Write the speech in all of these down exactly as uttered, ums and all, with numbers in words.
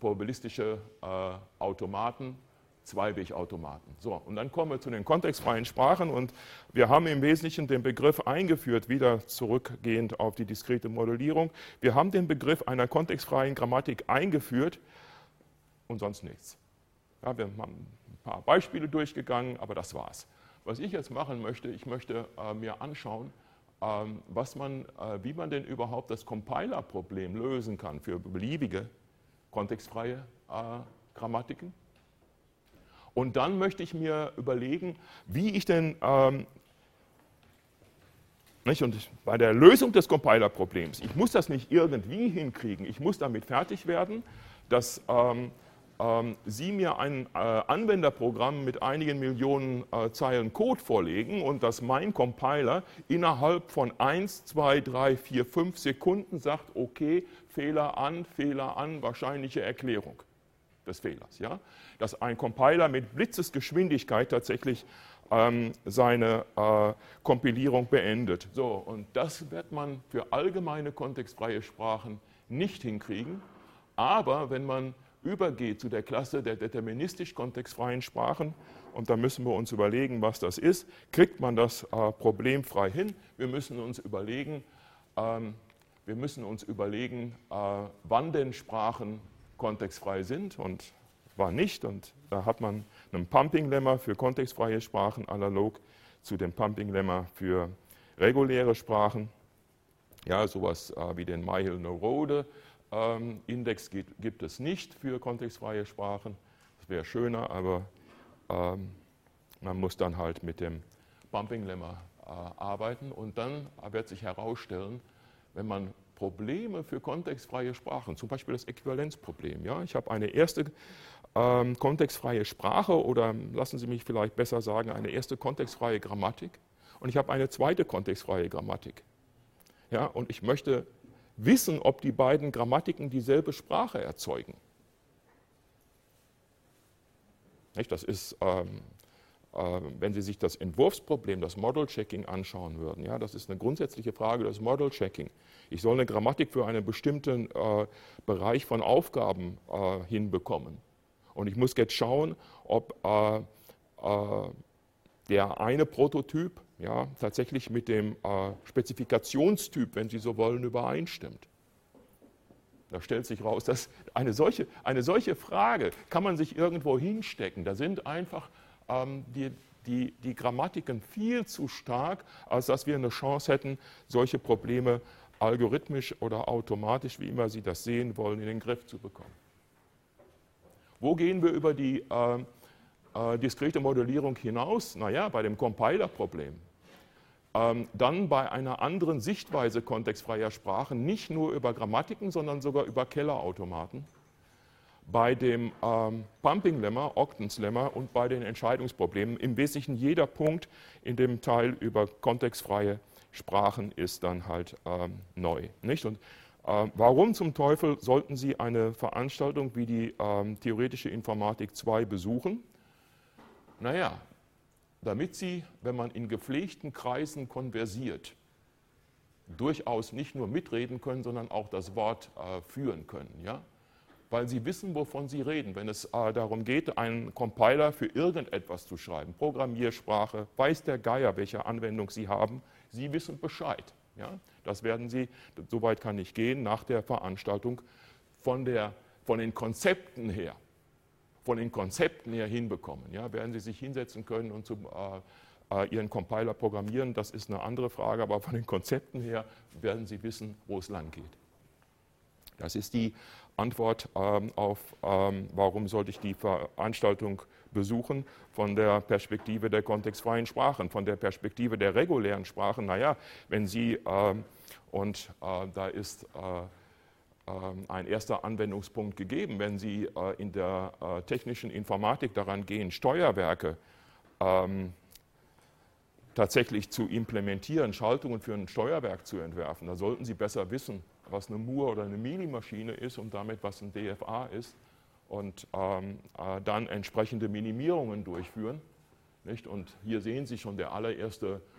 probabilistische äh, Automaten, Zweiwegautomaten. So, und dann kommen wir zu den kontextfreien Sprachen und wir haben im Wesentlichen den Begriff eingeführt, wieder zurückgehend auf die diskrete Modellierung. Wir haben den Begriff einer kontextfreien Grammatik eingeführt und sonst nichts. Ja, wir haben ein paar Beispiele durchgegangen, aber das war's. Was ich jetzt machen möchte, ich möchte äh, mir anschauen, äh, was man, äh, wie man denn überhaupt das Compiler-Problem lösen kann für beliebige kontextfreie äh, Grammatiken. Und dann möchte ich mir überlegen, wie ich denn, ähm, nicht, und bei der Lösung des Compiler-Problems, ich muss das nicht irgendwie hinkriegen, ich muss damit fertig werden, dass ähm, ähm, Sie mir ein äh, Anwenderprogramm mit einigen Millionen äh, Zeilen Code vorlegen und dass mein Compiler innerhalb von eins, zwei, drei, vier, fünf Sekunden sagt, okay, Fehler an, Fehler an, wahrscheinliche Erklärung des Fehlers. Ja? Dass ein Compiler mit Blitzesgeschwindigkeit tatsächlich ähm, seine äh, Kompilierung beendet. So, und das wird man für allgemeine kontextfreie Sprachen nicht hinkriegen, aber wenn man übergeht zu der Klasse der deterministisch kontextfreien Sprachen, und da müssen wir uns überlegen, was das ist, kriegt man das äh, problemfrei hin. Wir müssen uns überlegen, ähm, wir müssen uns überlegen äh, wann denn Sprachen kontextfrei sind und war nicht. Und da hat man einen Pumping-Lemma für kontextfreie Sprachen analog zu dem Pumping-Lemma für reguläre Sprachen. Ja, sowas äh, wie den Myhill-Nerode ähm, Index gibt, gibt es nicht für kontextfreie Sprachen. Das wäre schöner, aber ähm, man muss dann halt mit dem Pumping-Lemma äh, arbeiten. Und dann wird sich herausstellen, wenn man Probleme für kontextfreie Sprachen, zum Beispiel das Äquivalenzproblem. Ja? Ich habe eine erste ähm, kontextfreie Sprache oder lassen Sie mich vielleicht besser sagen, eine erste kontextfreie Grammatik und ich habe eine zweite kontextfreie Grammatik. Ja? Und ich möchte wissen, ob die beiden Grammatiken dieselbe Sprache erzeugen. Nicht? Das ist, ähm, äh, wenn Sie sich das Entwurfsproblem, das Model-Checking anschauen würden, ja, das ist eine grundsätzliche Frage des Model-Checking. Ich soll eine Grammatik für einen bestimmten äh, Bereich von Aufgaben äh, hinbekommen. Und ich muss jetzt schauen, ob äh, äh, der eine Prototyp ja, tatsächlich mit dem äh, Spezifikationstyp, wenn Sie so wollen, übereinstimmt. Da stellt sich raus, dass eine solche, eine solche Frage kann man sich irgendwo hinstecken. Da sind einfach ähm, die, die, die Grammatiken viel zu stark, als dass wir eine Chance hätten, solche Probleme algorithmisch oder automatisch, wie immer Sie das sehen wollen, in den Griff zu bekommen. Wo gehen wir über die äh, äh, diskrete Modellierung hinaus? Naja, bei dem Compiler-Problem. Ähm, dann bei einer anderen Sichtweise kontextfreier Sprachen, nicht nur über Grammatiken, sondern sogar über Kellerautomaten. Bei dem ähm, Pumping-Lemma, Ogdens Lemma und bei den Entscheidungsproblemen. Im Wesentlichen jeder Punkt in dem Teil über kontextfreie Sprachen ist dann halt ähm, neu. Nicht? Und äh, warum zum Teufel sollten Sie eine Veranstaltung wie die ähm, Theoretische Informatik zwei besuchen? Naja, damit Sie, wenn man in gepflegten Kreisen konversiert, durchaus nicht nur mitreden können, sondern auch das Wort äh, führen können. Ja? Weil Sie wissen, wovon Sie reden. Wenn es äh, darum geht, einen Compiler für irgendetwas zu schreiben, Programmiersprache, weiß der Geier, welche Anwendung Sie haben, Sie wissen Bescheid. Ja? Das werden Sie, soweit kann ich gehen, nach der Veranstaltung von, der, von den Konzepten her, von den Konzepten her hinbekommen. Ja? Werden Sie sich hinsetzen können und zum, äh, Ihren Compiler programmieren, das ist eine andere Frage, aber von den Konzepten her werden Sie wissen, wo es lang geht. Das ist die Antwort ähm, auf, ähm, warum sollte ich die Veranstaltung besuchen, von der Perspektive der kontextfreien Sprachen, von der Perspektive der regulären Sprachen. Naja, wenn Sie, ähm, und äh, da ist äh, äh, ein erster Anwendungspunkt gegeben, wenn Sie äh, in der äh, technischen Informatik daran gehen, Steuerwerke ähm, tatsächlich zu implementieren, Schaltungen für ein Steuerwerk zu entwerfen, da sollten Sie besser wissen, was eine Moore oder eine Mini-Maschine ist und damit was ein D F A ist und ähm, äh, dann entsprechende Minimierungen durchführen. Nicht? Und hier sehen Sie schon der allererste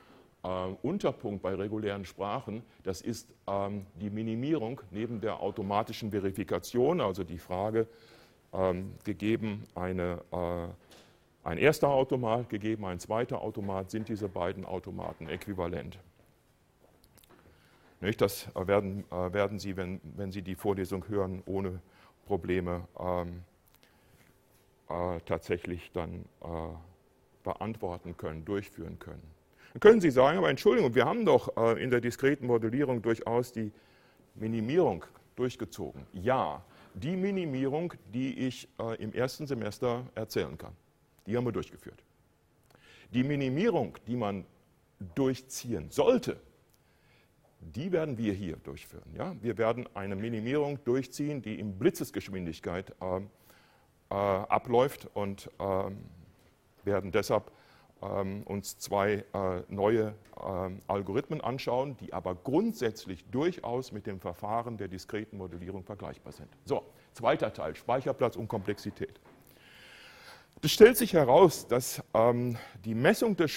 äh, Unterpunkt bei regulären Sprachen, das ist ähm, die Minimierung neben der automatischen Verifikation, also die Frage, ähm, gegeben eine, äh, ein erster Automat, gegeben ein zweiter Automat, sind diese beiden Automaten äquivalent. Nicht, das werden, äh, werden Sie, wenn, wenn Sie die Vorlesung hören, ohne Probleme ähm, äh, tatsächlich dann äh, beantworten können, durchführen können. Dann können Sie sagen, aber Entschuldigung, wir haben doch äh, in der diskreten Modellierung durchaus die Minimierung durchgezogen. Ja, die Minimierung, die ich äh, im ersten Semester erzählen kann, die haben wir durchgeführt. Die Minimierung, die man durchziehen sollte, die werden wir hier durchführen. Ja? Wir werden eine Minimierung durchziehen, die in Blitzesgeschwindigkeit äh, äh, abläuft und äh, werden deshalb äh, uns zwei äh, neue äh, Algorithmen anschauen, die aber grundsätzlich durchaus mit dem Verfahren der diskreten Modellierung vergleichbar sind. So, zweiter Teil, Speicherplatz und Komplexität. Es stellt sich heraus, dass ähm, die Messung des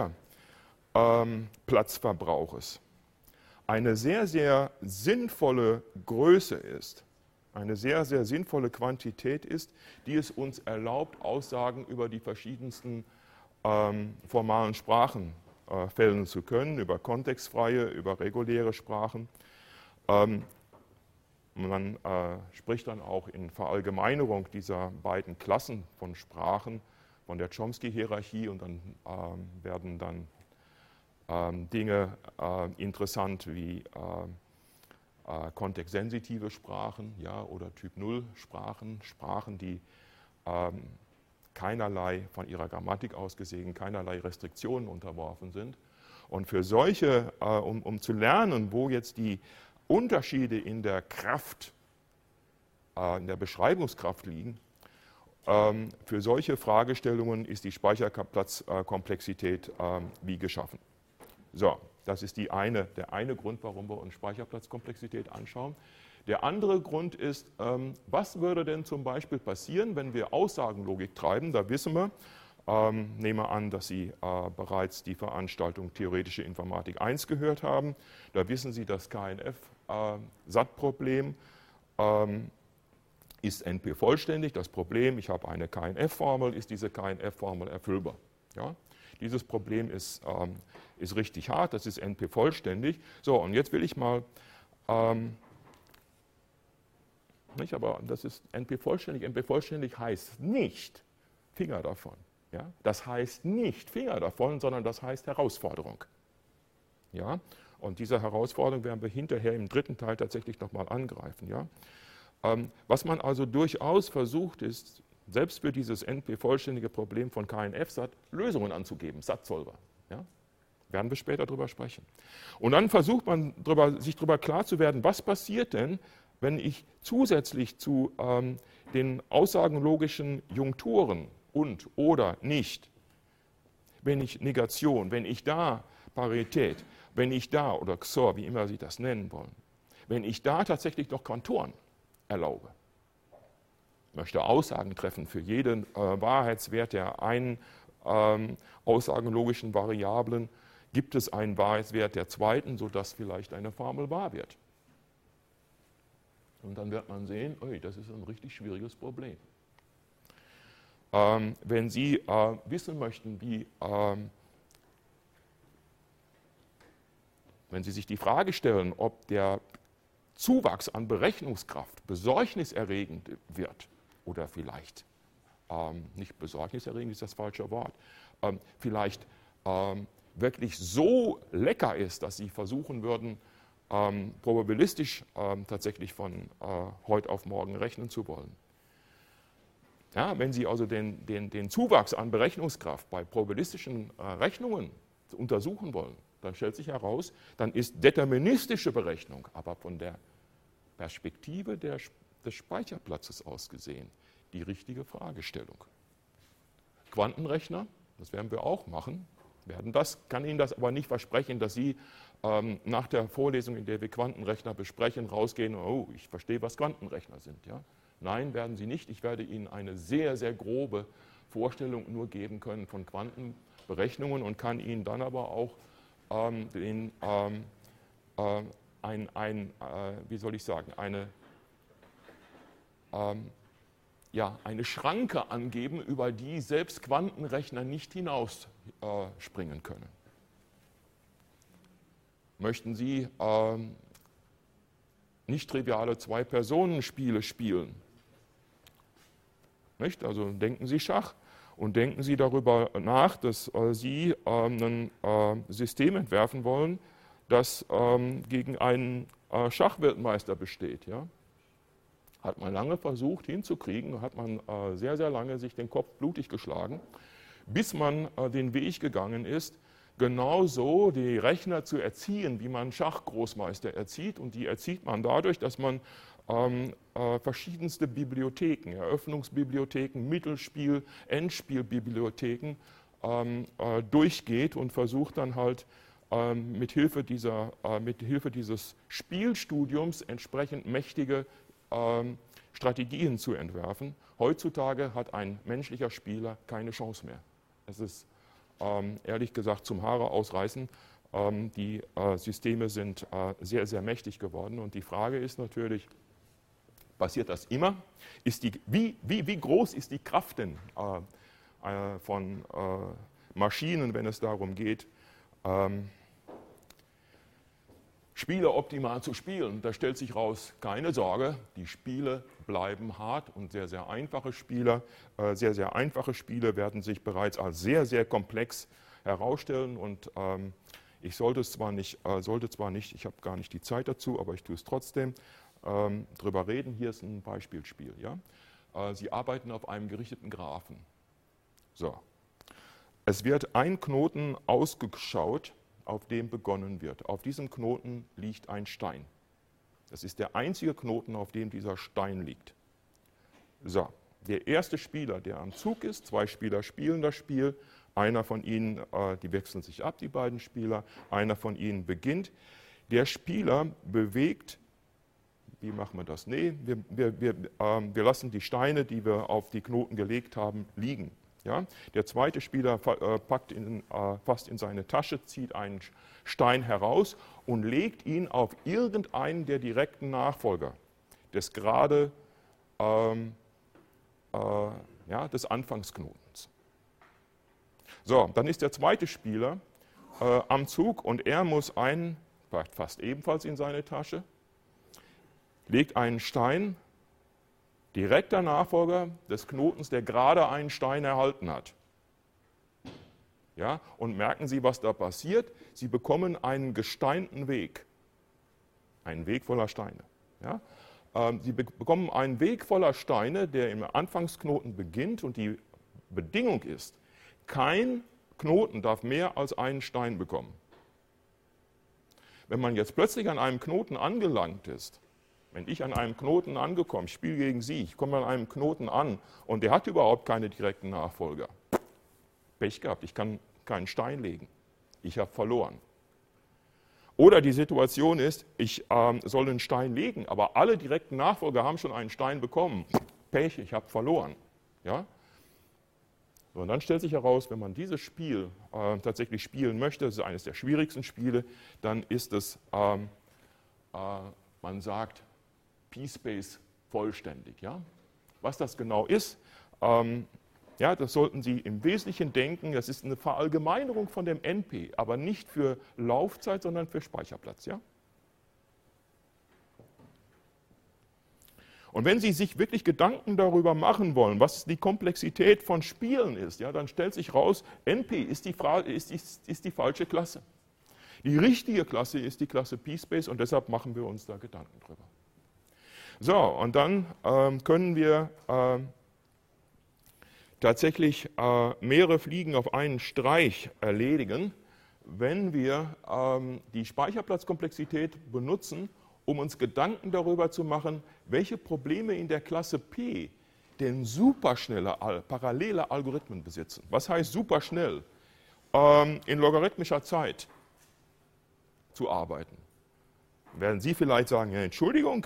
Speicherplatzverbrauches eine sehr, sehr sinnvolle Größe ist, eine sehr, sehr sinnvolle Quantität ist, die es uns erlaubt, Aussagen über die verschiedensten ähm, formalen Sprachen äh, fällen zu können, über kontextfreie, über reguläre Sprachen. Ähm, man äh, spricht dann auch in Verallgemeinerung dieser beiden Klassen von Sprachen, von der Chomsky-Hierarchie, und dann ähm, werden dann Ähm, Dinge äh, interessant wie äh, äh, kontextsensitive Sprachen, ja, oder Typ null Sprachen, Sprachen, die ähm, keinerlei von ihrer Grammatik aus gesehen, keinerlei Restriktionen unterworfen sind. Und für solche, äh, um, um zu lernen, wo jetzt die Unterschiede in der Kraft, äh, in der Beschreibungskraft liegen, ähm, für solche Fragestellungen ist die Speicherplatzkomplexität äh, wie geschaffen. So, das ist die eine, der eine Grund, warum wir uns Speicherplatzkomplexität anschauen. Der andere Grund ist, ähm, was würde denn zum Beispiel passieren, wenn wir Aussagenlogik treiben? Da wissen wir, ähm, nehme an, dass Sie äh, bereits die Veranstaltung Theoretische Informatik eins gehört haben. Da wissen Sie, das K N F-S A T-Problem ähm, ist N P vollständig. Das Problem, ich habe eine K N F-Formel, ist diese K N F-Formel erfüllbar? Ja? Dieses Problem ist, ähm, ist richtig hart, das ist N P vollständig. So, und jetzt will ich mal, ähm, nicht, aber das ist N P vollständig. N P vollständig heißt nicht Finger davon. Ja? Das heißt nicht Finger davon, sondern das heißt Herausforderung. Ja? Und diese Herausforderung werden wir hinterher im dritten Teil tatsächlich nochmal angreifen. Ja? Ähm, was man also durchaus versucht ist, selbst für dieses N P-vollständige Problem von K N F-S A T Lösungen anzugeben, S A T-Solver. Ja? Werden wir später darüber sprechen. Und dann versucht man, drüber, sich darüber klar zu werden, was passiert denn, wenn ich zusätzlich zu ähm, den aussagenlogischen Junkturen und oder nicht, wenn ich Negation, wenn ich da Parität, wenn ich da, oder X O R, wie immer Sie das nennen wollen, wenn ich da tatsächlich noch Konturen erlaube, möchte Aussagen treffen für jeden äh, Wahrheitswert der einen ähm, aussagenlogischen Variablen, gibt es einen Wahrheitswert der zweiten, sodass vielleicht eine Formel wahr wird. Und dann wird man sehen, oi, das ist ein richtig schwieriges Problem. Ähm, wenn Sie äh, wissen möchten, wie, ähm, wenn Sie sich die Frage stellen, ob der Zuwachs an Berechnungskraft besorgniserregend wird, oder vielleicht, ähm, nicht besorgniserregend ist das falsche Wort, ähm, vielleicht ähm, wirklich so lecker ist, dass Sie versuchen würden, ähm, probabilistisch ähm, tatsächlich von äh, heute auf morgen rechnen zu wollen. Ja, wenn Sie also den, den, den Zuwachs an Berechnungskraft bei probabilistischen äh, Rechnungen untersuchen wollen, dann stellt sich heraus, dann ist deterministische Berechnung, aber von der Perspektive der des Speicherplatzes aus gesehen, die richtige Fragestellung. Quantenrechner, das werden wir auch machen, werden das, kann Ihnen das aber nicht versprechen, dass Sie ähm, nach der Vorlesung, in der wir Quantenrechner besprechen, rausgehen, oh, ich verstehe, was Quantenrechner sind. Ja? Nein, werden Sie nicht. Ich werde Ihnen eine sehr, sehr grobe Vorstellung nur geben können von Quantenberechnungen und kann Ihnen dann aber auch ähm, den, ähm, äh, ein, ein äh, wie soll ich sagen, eine, ähm, ja, eine Schranke angeben, über die selbst Quantenrechner nicht hinaus äh, springen können. Möchten Sie ähm, nicht triviale Zwei-Personen-Spiele spielen? Nicht? Also denken Sie Schach und denken Sie darüber nach, dass äh, Sie ähm, ein äh, System entwerfen wollen, das ähm, gegen einen äh, Schachweltmeister besteht. Ja? Hat man lange versucht hinzukriegen, hat man äh, sehr, sehr lange sich den Kopf blutig geschlagen, bis man äh, den Weg gegangen ist, genauso die Rechner zu erziehen, wie man Schachgroßmeister erzieht. Und die erzieht man dadurch, dass man ähm, äh, verschiedenste Bibliotheken, Eröffnungsbibliotheken, Mittelspiel-, Endspielbibliotheken ähm, äh, durchgeht und versucht dann halt ähm, mit Hilfe dieser, äh, mit Hilfe dieses Spielstudiums entsprechend mächtige ähm, Strategien zu entwerfen. Heutzutage hat ein menschlicher Spieler keine Chance mehr. Es ist Ähm, ehrlich gesagt zum Haare ausreißen. Ähm, die äh, Systeme sind äh, sehr, sehr mächtig geworden. Und die Frage ist natürlich, passiert das immer? Ist die, wie, wie, wie groß ist die Kraft denn äh, äh, von äh, Maschinen, wenn es darum geht, ähm, Spiele optimal zu spielen? Da stellt sich raus, keine Sorge, die Spiele bleiben hart und sehr, sehr einfache Spiele, äh, sehr, sehr einfache Spiele werden sich bereits als sehr, sehr komplex herausstellen. Und ähm, ich sollte es zwar nicht, äh, sollte zwar nicht, ich habe gar nicht die Zeit dazu, aber ich tue es trotzdem, ähm, drüber reden. Hier ist ein Beispielspiel. Ja? Äh, Sie arbeiten auf einem gerichteten Graphen. So. Es wird ein Knoten ausgeschaut, auf dem begonnen wird. Auf diesem Knoten liegt ein Stein. Das ist der einzige Knoten, auf dem dieser Stein liegt. So, der erste Spieler, der am Zug ist, zwei Spieler spielen das Spiel, einer von ihnen, äh, die wechseln sich ab, die beiden Spieler, einer von ihnen beginnt. Der Spieler bewegt, wie machen wir das? Nee, wir, wir, wir, äh, wir lassen die Steine, die wir auf die Knoten gelegt haben, liegen. Ja? Der zweite Spieler äh, packt ihn äh, fast in seine Tasche, zieht einen Stein heraus und legt ihn auf irgendeinen der direkten Nachfolger des gerade ähm, äh, ja, des Anfangsknotens. So, dann ist der zweite Spieler äh, am Zug und er muss einen, fast ebenfalls in seine Tasche, legt einen Stein, direkter Nachfolger des Knotens, der gerade einen Stein erhalten hat. Ja, und merken Sie, was da passiert? Sie bekommen einen gesteinten Weg, einen Weg voller Steine. Ja? Ähm, Sie be bekommen einen Weg voller Steine, der im Anfangsknoten beginnt und die Bedingung ist, kein Knoten darf mehr als einen Stein bekommen. Wenn man jetzt plötzlich an einem Knoten angelangt ist, wenn ich an einem Knoten angekommen, ich spiele gegen Sie, ich komme an einem Knoten an und der hat überhaupt keine direkten Nachfolger. Pech gehabt, ich kann keinen Stein legen. Ich habe verloren. Oder die Situation ist, ich ähm, soll einen Stein legen, aber alle direkten Nachfolger haben schon einen Stein bekommen. Pech, ich habe verloren. Ja? So, und dann stellt sich heraus, wenn man dieses Spiel äh, tatsächlich spielen möchte, das ist eines der schwierigsten Spiele, dann ist es, ähm, äh, man sagt, P-Space vollständig. Ja? Was das genau ist, ähm, ja, das sollten Sie im Wesentlichen denken, das ist eine Verallgemeinerung von dem N P, aber nicht für Laufzeit, sondern für Speicherplatz. Ja? Und wenn Sie sich wirklich Gedanken darüber machen wollen, was die Komplexität von Spielen ist, ja, dann stellt sich raus, N P ist die, Fra ist, ist, ist die falsche Klasse. Die richtige Klasse ist die Klasse P-Space und deshalb machen wir uns da Gedanken drüber. So, und dann ähm, können wir äh, tatsächlich äh, mehrere Fliegen auf einen Streich erledigen, wenn wir ähm, die Speicherplatzkomplexität benutzen, um uns Gedanken darüber zu machen, welche Probleme in der Klasse P denn superschnelle, parallele Algorithmen besitzen. Was heißt superschnell? Ähm, in logarithmischer Zeit zu arbeiten. Werden Sie vielleicht sagen, ja, Entschuldigung,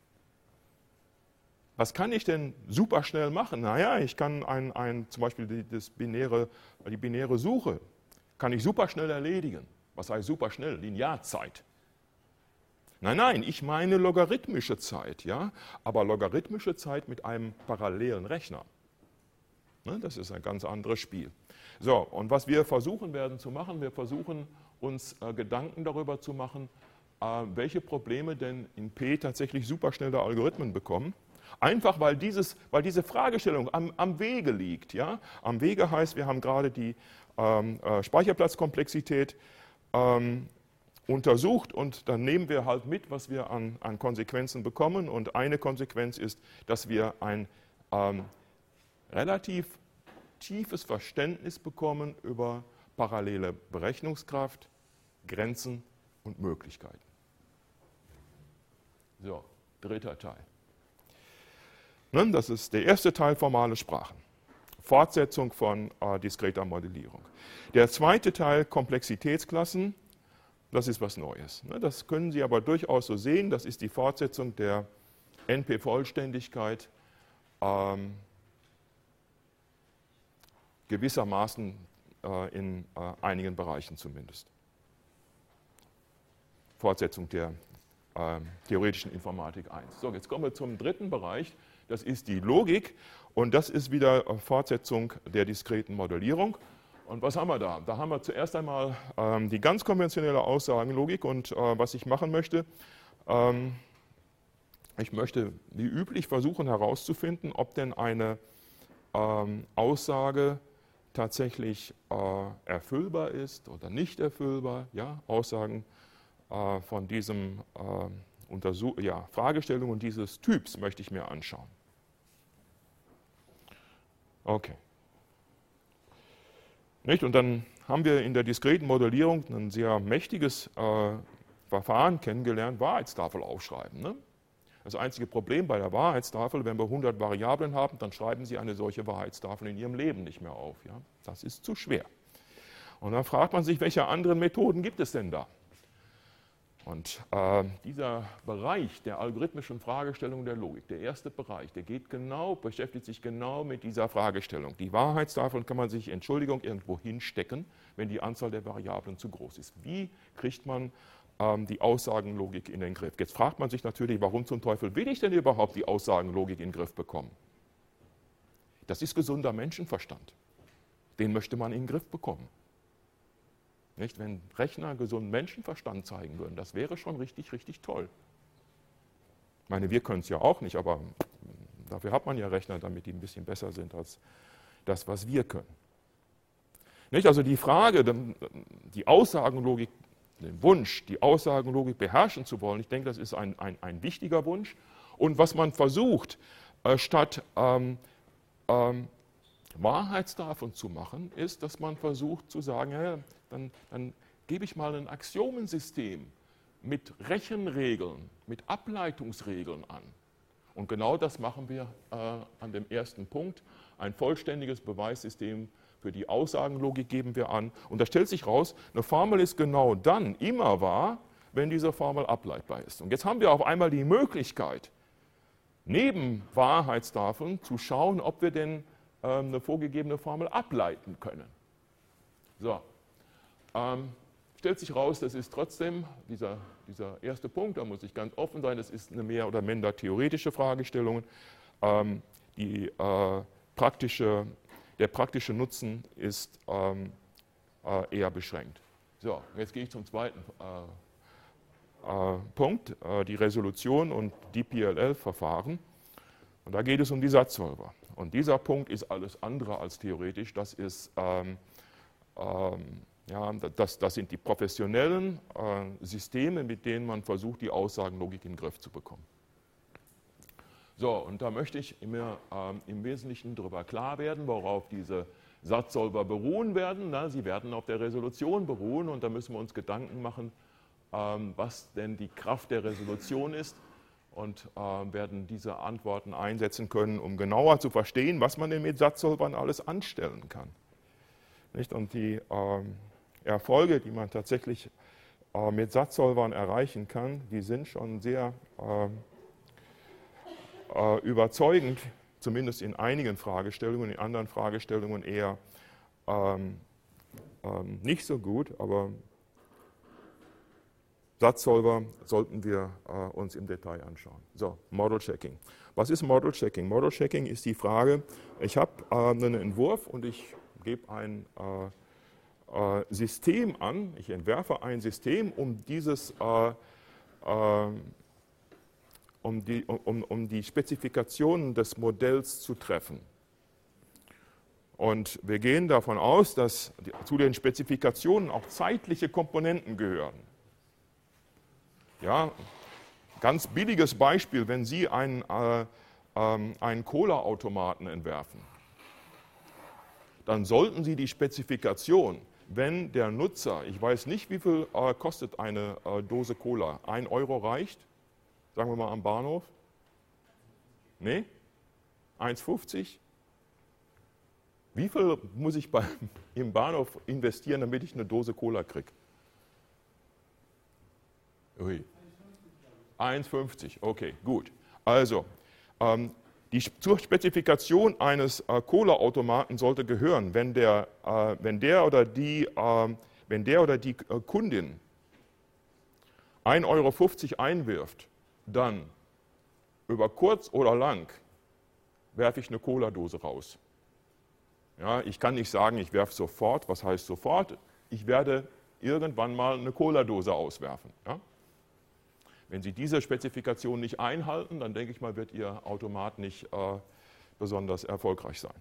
was kann ich denn super schnell machen? Naja, ich kann ein, ein, zum Beispiel die, das binäre, die binäre Suche kann ich super schnell erledigen. Was heißt super schnell? Linearzeit. Nein, nein, ich meine logarithmische Zeit, ja, aber logarithmische Zeit mit einem parallelen Rechner. Ne, das ist ein ganz anderes Spiel. So, und was wir versuchen werden zu machen, wir versuchen uns äh, Gedanken darüber zu machen, äh, welche Probleme denn in P tatsächlich superschnelle Algorithmen bekommen. Einfach weil, dieses, weil diese Fragestellung am, am Wege liegt. Ja? Am Wege heißt, wir haben gerade die ähm, äh, Speicherplatzkomplexität ähm, untersucht und dann nehmen wir halt mit, was wir an, an Konsequenzen bekommen. Und eine Konsequenz ist, dass wir ein ähm, relativ tiefes Verständnis bekommen über parallele Berechnungskraft, Grenzen und Möglichkeiten. So, dritter Teil. Das ist der erste Teil, formale Sprachen. Fortsetzung von äh, diskreter Modellierung. Der zweite Teil, Komplexitätsklassen, das ist was Neues. Das können Sie aber durchaus so sehen, das ist die Fortsetzung der N P-Vollständigkeit, ähm, gewissermaßen äh, in äh, einigen Bereichen zumindest. Fortsetzung der äh, theoretischen Informatik eins. So, jetzt kommen wir zum dritten Bereich. Das ist die Logik und das ist wieder Fortsetzung der diskreten Modellierung. Und was haben wir da? Da haben wir zuerst einmal ähm, die ganz konventionelle Aussagenlogik und äh, was ich machen möchte, ähm, ich möchte wie üblich versuchen herauszufinden, ob denn eine ähm, Aussage tatsächlich äh, erfüllbar ist oder nicht erfüllbar. Ja? Aussagen äh, von diesem äh, Untersuch ja, Fragestellungen dieses Typs möchte ich mir anschauen. Okay. Nicht? Und dann haben wir in der diskreten Modellierung ein sehr mächtiges äh, Verfahren kennengelernt, Wahrheitstafel aufschreiben. Ne? Das einzige Problem bei der Wahrheitstafel, wenn wir hundert Variablen haben, dann schreiben Sie eine solche Wahrheitstafel in Ihrem Leben nicht mehr auf. Ja? Das ist zu schwer. Und dann fragt man sich, welche anderen Methoden gibt es denn da? Und äh, dieser Bereich der algorithmischen Fragestellung der Logik, der erste Bereich, der geht genau, beschäftigt sich genau mit dieser Fragestellung. Die Wahrheitstafeln kann man sich, Entschuldigung, irgendwo hinstecken, wenn die Anzahl der Variablen zu groß ist. Wie kriegt man ähm, die Aussagenlogik in den Griff? Jetzt fragt man sich natürlich, warum zum Teufel will ich denn überhaupt die Aussagenlogik in den Griff bekommen? Das ist gesunder Menschenverstand. Den möchte man in den Griff bekommen. Nicht? Wenn Rechner gesunden Menschenverstand zeigen würden, das wäre schon richtig, richtig toll. Ich meine, wir können es ja auch nicht, aber dafür hat man ja Rechner, damit die ein bisschen besser sind als das, was wir können. Nicht? Also die Frage, die Aussagenlogik, den Wunsch, die Aussagenlogik beherrschen zu wollen, ich denke, das ist ein, ein, ein wichtiger Wunsch. Und was man versucht, äh, statt ähm, ähm, Wahrheitstafeln zu machen, ist, dass man versucht zu sagen, ja, dann, dann gebe ich mal ein Axiomensystem mit Rechenregeln, mit Ableitungsregeln an. Und genau das machen wir äh, an dem ersten Punkt. Ein vollständiges Beweissystem für die Aussagenlogik geben wir an. Und da stellt sich raus, eine Formel ist genau dann immer wahr, wenn diese Formel ableitbar ist. Und jetzt haben wir auf einmal die Möglichkeit, neben Wahrheitstafeln zu schauen, ob wir denn eine vorgegebene Formel ableiten können. So, ähm, stellt sich raus, das ist trotzdem dieser, dieser erste Punkt, da muss ich ganz offen sein, das ist eine mehr oder minder theoretische Fragestellung. Ähm, die, äh, praktische, der praktische Nutzen ist ähm, äh, eher beschränkt. So, jetzt gehe ich zum zweiten äh, äh, Punkt, äh, die Resolution und D P L L-Verfahren. Und da geht es um die Satzsolver. Und dieser Punkt ist alles andere als theoretisch. Das, ist, ähm, ähm, ja, das, das sind die professionellen äh, Systeme, mit denen man versucht, die Aussagenlogik in den Griff zu bekommen. So, und da möchte ich mir ähm, im Wesentlichen darüber klar werden, worauf diese Satzsolver beruhen werden. Na, sie werden auf der Resolution beruhen und da müssen wir uns Gedanken machen, ähm, was denn die Kraft der Resolution ist. Und äh, werden diese Antworten einsetzen können, um genauer zu verstehen, was man denn mit Satzsolvern alles anstellen kann. Nicht? Und die äh, Erfolge, die man tatsächlich äh, mit Satzsolvern erreichen kann, die sind schon sehr äh, äh, überzeugend, zumindest in einigen Fragestellungen, in anderen Fragestellungen eher ähm, ähm, nicht so gut, aber Satzsolver sollten wir äh, uns im Detail anschauen. So, Model Checking. Was ist Model Checking? Model Checking ist die Frage, ich habe äh, einen Entwurf und ich gebe ein äh, äh, System an, ich entwerfe ein System, um dieses äh, äh, um die, um, um die Spezifikationen des Modells zu treffen. Und wir gehen davon aus, dass die, zu den Spezifikationen auch zeitliche Komponenten gehören. Ja, ganz billiges Beispiel, wenn Sie einen, äh, ähm, einen Cola-Automaten entwerfen, dann sollten Sie die Spezifikation, wenn der Nutzer, ich weiß nicht, wie viel äh, kostet eine äh, Dose Cola, ein Euro reicht, sagen wir mal am Bahnhof? Nee? eins fünfzig? Wie viel muss ich bei, im Bahnhof investieren, damit ich eine Dose Cola kriege? Ui. eins fünfzig, okay, gut. Also, ähm, die, zur Spezifikation eines äh, Cola-Automaten sollte gehören, wenn der, äh, wenn der oder die, äh, wenn der oder die äh, Kundin ein Euro fünfzig einwirft, dann über kurz oder lang werfe ich eine Cola-Dose raus. Ja, ich kann nicht sagen, ich werfe sofort. Was heißt sofort? Ich werde irgendwann mal eine Cola-Dose auswerfen. Ja? Wenn Sie diese Spezifikation nicht einhalten, dann denke ich mal, wird Ihr Automat nicht äh, besonders erfolgreich sein.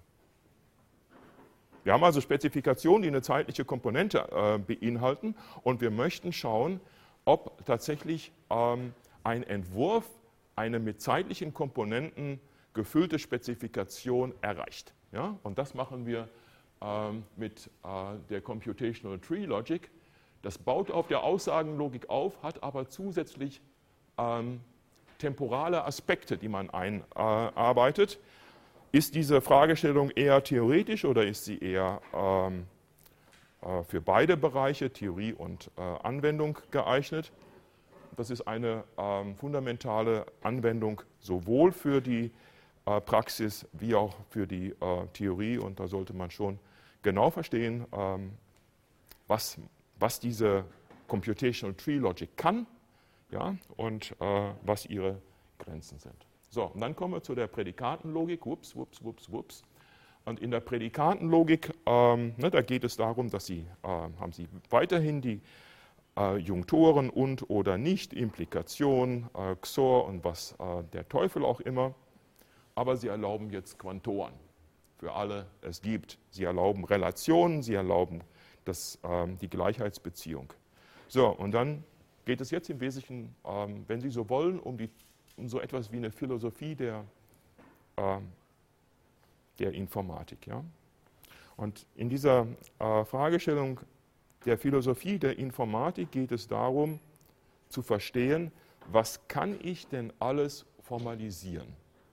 Wir haben also Spezifikationen, die eine zeitliche Komponente äh, beinhalten und wir möchten schauen, ob tatsächlich ähm, ein Entwurf eine mit zeitlichen Komponenten gefüllte Spezifikation erreicht. Ja? Und das machen wir ähm, mit äh, der Computational Tree Logic. Das baut auf der Aussagenlogik auf, hat aber zusätzlich ähm, temporale Aspekte, die man einarbeitet. Äh, ist diese Fragestellung eher theoretisch oder ist sie eher ähm, äh, für beide Bereiche, Theorie und äh, Anwendung, geeignet? Das ist eine ähm, fundamentale Anwendung sowohl für die äh, Praxis wie auch für die äh, Theorie. Und da sollte man schon genau verstehen, ähm, was, was diese Computational Tree Logic kann, ja, und äh, was ihre Grenzen sind. So, und dann kommen wir zu der Prädikatenlogik. Wups, wups, wups, wups. Und in der Prädikatenlogik, ähm, ne, da geht es darum, dass Sie, äh, haben Sie weiterhin die Äh, Junktoren und oder nicht, Implikation, äh, X O R und was äh, der Teufel auch immer. Aber sie erlauben jetzt Quantoren für alle es gibt. Sie erlauben Relationen, sie erlauben das, ähm, die Gleichheitsbeziehung. So, und dann geht es jetzt im Wesentlichen, ähm, wenn Sie so wollen, um, die, um so etwas wie eine Philosophie der, äh, der Informatik. Ja? Und in dieser äh, Fragestellung der Philosophie der Informatik geht es darum, zu verstehen, was kann ich denn alles formalisieren?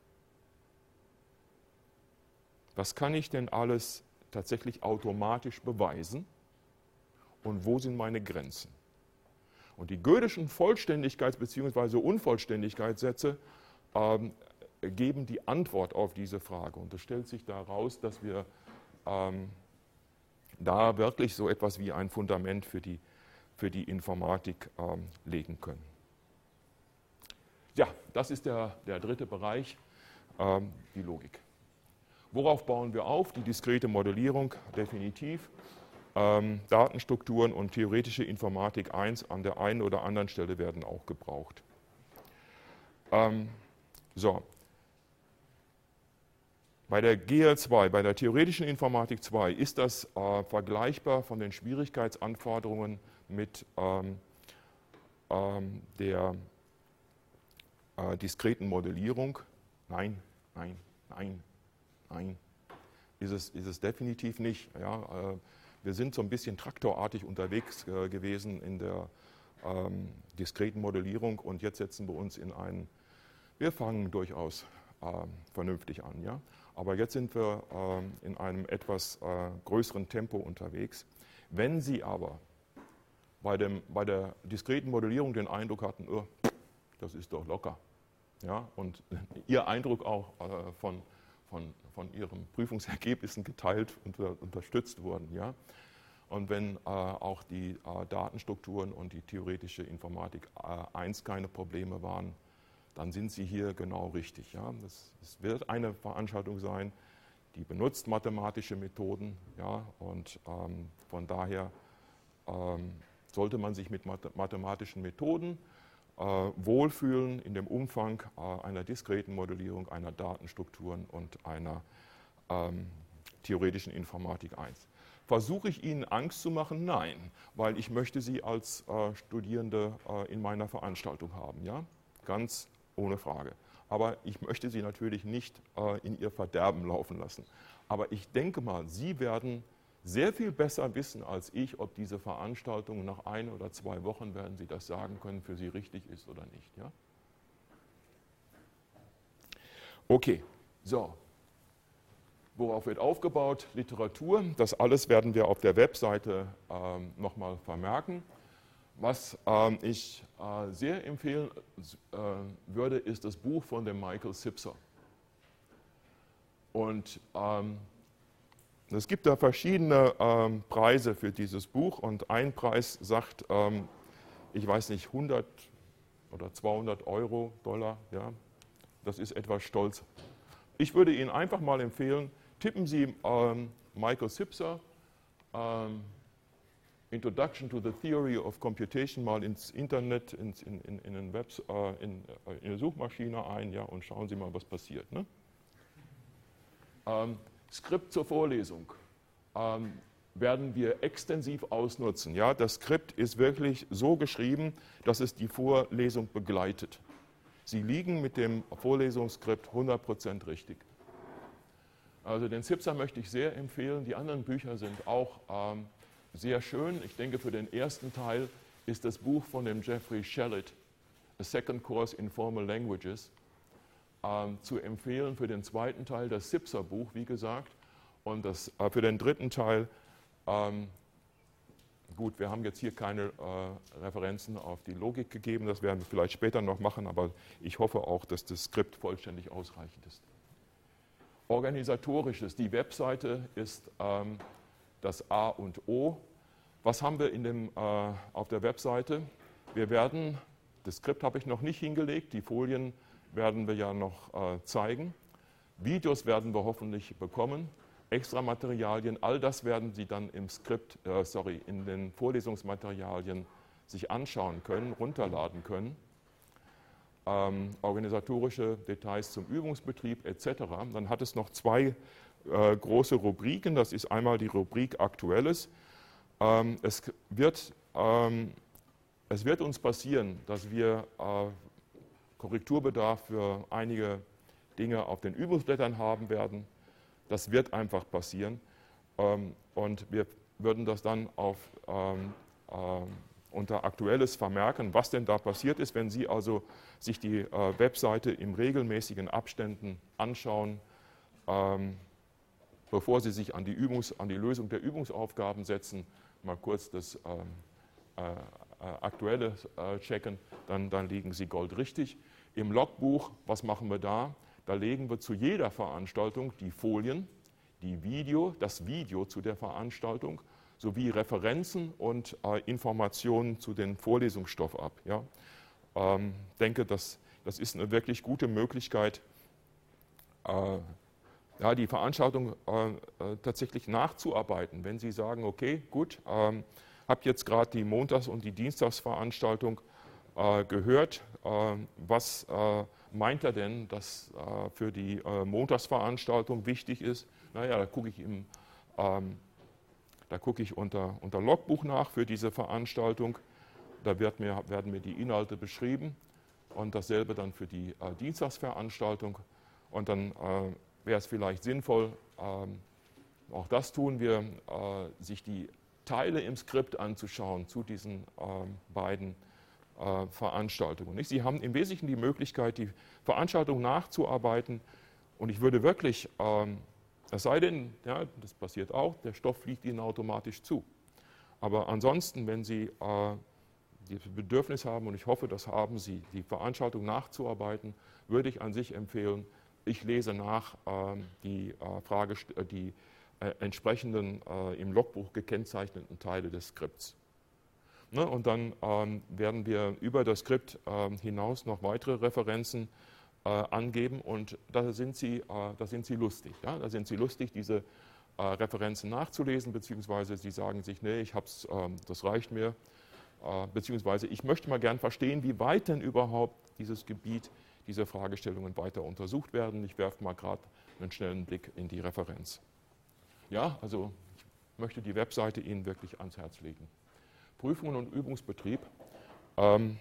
Was kann ich denn alles tatsächlich automatisch beweisen? Und wo sind meine Grenzen? Und die Gödelschen Vollständigkeits- bzw. Unvollständigkeitssätze ähm, geben die Antwort auf diese Frage. Und es stellt sich daraus, dass wir ähm, da wirklich so etwas wie ein Fundament für die, für die Informatik ähm, legen können. Ja, das ist der, der dritte Bereich, ähm, die Logik. Worauf bauen wir auf? Die diskrete Modellierung, definitiv. Ähm, Datenstrukturen und theoretische Informatik eins an der einen oder anderen Stelle werden auch gebraucht. Ähm, so. Bei der G L zwei, bei der theoretischen Informatik zwei, ist das äh, vergleichbar von den Schwierigkeitsanforderungen mit ähm, ähm, der äh, diskreten Modellierung? Nein, nein, nein, nein. Ist es, ist es definitiv nicht. Ja, äh, wir sind so ein bisschen traktorartig unterwegs äh, gewesen in der ähm, diskreten Modellierung und jetzt setzen wir uns in einen, wir fangen durchaus äh, vernünftig an. Ja? Aber jetzt sind wir äh, in einem etwas äh, größeren Tempo unterwegs. Wenn Sie aber bei, dem, bei der diskreten Modellierung den Eindruck hatten, oh, das ist doch locker, ja, und Ihr Eindruck auch äh, von, von, von Ihren Prüfungsergebnissen geteilt und uh, unterstützt wurden, ja, Und wenn äh, auch die äh, Datenstrukturen und die theoretische Informatik äh, eins keine Probleme waren, dann sind Sie hier genau richtig. Ja? Das, das wird eine Veranstaltung sein, die benutzt mathematische Methoden, ja? Und ähm, von daher ähm, sollte man sich mit mathematischen Methoden äh, wohlfühlen in dem Umfang äh, einer diskreten Modellierung, einer Datenstrukturen und einer ähm, theoretischen Informatik eins. Versuche ich Ihnen Angst zu machen? Nein, weil ich möchte Sie als äh, Studierende äh, in meiner Veranstaltung haben, ja? Ganz ohne Frage. Aber ich möchte Sie natürlich nicht äh, in Ihr Verderben laufen lassen. Aber ich denke mal, Sie werden sehr viel besser wissen als ich, ob diese Veranstaltung nach ein oder zwei Wochen, werden Sie das sagen können, für Sie richtig ist oder nicht. Ja? Okay, so. Worauf wird aufgebaut? Literatur. Das alles werden wir auf der Webseite ähm, nochmal vermerken. Was ähm, ich äh, sehr empfehlen äh, würde, ist das Buch von dem Michael Sipser. Und ähm, es gibt da verschiedene ähm, Preise für dieses Buch und ein Preis sagt, ähm, ich weiß nicht, hundert oder zweihundert Euro, Dollar, ja, das ist etwas stolz. Ich würde Ihnen einfach mal empfehlen, tippen Sie ähm, Michael Sipser, ähm, Introduction to the Theory of Computation mal ins Internet, ins, in, in, in, in, Webs, äh, in, in eine Suchmaschine ein, ja, und schauen Sie mal, was passiert. Ne? Ähm, Skript zur Vorlesung ähm, werden wir extensiv ausnutzen. Ja? Das Skript ist wirklich so geschrieben, dass es die Vorlesung begleitet. Sie liegen mit dem Vorlesungsskript hundert Prozent richtig. Also den Sipser möchte ich sehr empfehlen. Die anderen Bücher sind auch ähm, sehr schön. Ich denke, für den ersten Teil ist das Buch von dem Jeffrey Shellett, A Second Course in Formal Languages, ähm, zu empfehlen. Für den zweiten Teil das Sipser-Buch, wie gesagt. Und das, äh, für den dritten Teil, ähm, gut, wir haben jetzt hier keine äh, Referenzen auf die Logik gegeben, das werden wir vielleicht später noch machen, aber ich hoffe auch, dass das Skript vollständig ausreichend ist. Organisatorisches, die Webseite ist ähm, das A und O. Was haben wir in dem, äh, auf der Webseite? Wir werden, das Skript habe ich noch nicht hingelegt, die Folien werden wir ja noch äh, zeigen. Videos werden wir hoffentlich bekommen, extra Materialien, all das werden Sie dann im Skript, äh, sorry, in den Vorlesungsmaterialien sich anschauen können, runterladen können. Ähm, organisatorische Details zum Übungsbetrieb et cetera. Dann hat es noch zwei äh, große Rubriken. Das ist einmal die Rubrik Aktuelles. Ähm, es, wird, ähm, es wird uns passieren, dass wir äh, Korrekturbedarf für einige Dinge auf den Übungsblättern haben werden. Das wird einfach passieren. Ähm, und wir würden das dann auf ähm, ähm, unter Aktuelles vermerken, was denn da passiert ist, wenn Sie also sich die äh, Webseite in regelmäßigen Abständen anschauen, ähm, bevor Sie sich an die, Übungs-, an die Lösung der Übungsaufgaben setzen, mal kurz das ähm, äh, äh, Aktuelle äh, checken, dann, dann liegen Sie goldrichtig. Im Logbuch, was machen wir da? Da legen wir zu jeder Veranstaltung die Folien, die Video, das Video zu der Veranstaltung, sowie Referenzen und äh, Informationen zu dem Vorlesungsstoff ab. Ich ja. ähm, denke, das, das ist eine wirklich gute Möglichkeit, äh, ja, die Veranstaltung äh, äh, tatsächlich nachzuarbeiten. Wenn Sie sagen, okay, gut, ähm, habe jetzt gerade die Montags- und die Dienstagsveranstaltung äh, gehört, äh, was äh, meint er denn, dass äh, für die äh, Montagsveranstaltung wichtig ist? Naja, da gucke ich im ähm, Da gucke ich unter, unter Logbuch nach für diese Veranstaltung. Da wird mir, werden mir die Inhalte beschrieben und dasselbe dann für die äh, Dienstagsveranstaltung. Und dann äh, wäre es vielleicht sinnvoll, ähm, auch das tun wir, äh, sich die Teile im Skript anzuschauen zu diesen äh, beiden äh, Veranstaltungen. Nicht? Sie haben im Wesentlichen die Möglichkeit, die Veranstaltung nachzuarbeiten. Und ich würde wirklich... Ähm, Es sei denn, ja, das passiert auch, der Stoff fliegt Ihnen automatisch zu. Aber ansonsten, wenn Sie äh, das Bedürfnis haben, und ich hoffe, das haben Sie, die Veranstaltung nachzuarbeiten, würde ich an sich empfehlen, ich lese nach äh, die, äh, Frage, die äh, entsprechenden äh, im Logbuch gekennzeichneten Teile des Skripts. Ne? Und dann ähm, werden wir über das Skript äh, hinaus noch weitere Referenzen äh, angeben und da sind sie, äh, da sind sie lustig. Ja? Da sind sie lustig, diese äh, Referenzen nachzulesen, beziehungsweise sie sagen sich, nee, ich hab's, äh, das reicht mir, äh, beziehungsweise ich möchte mal gern verstehen, wie weit denn überhaupt dieses Gebiet, diese Fragestellungen weiter untersucht werden. Ich werfe mal gerade einen schnellen Blick in die Referenz. Ja, also ich möchte die Webseite Ihnen wirklich ans Herz legen. Prüfungen und Übungsbetrieb. Ähm,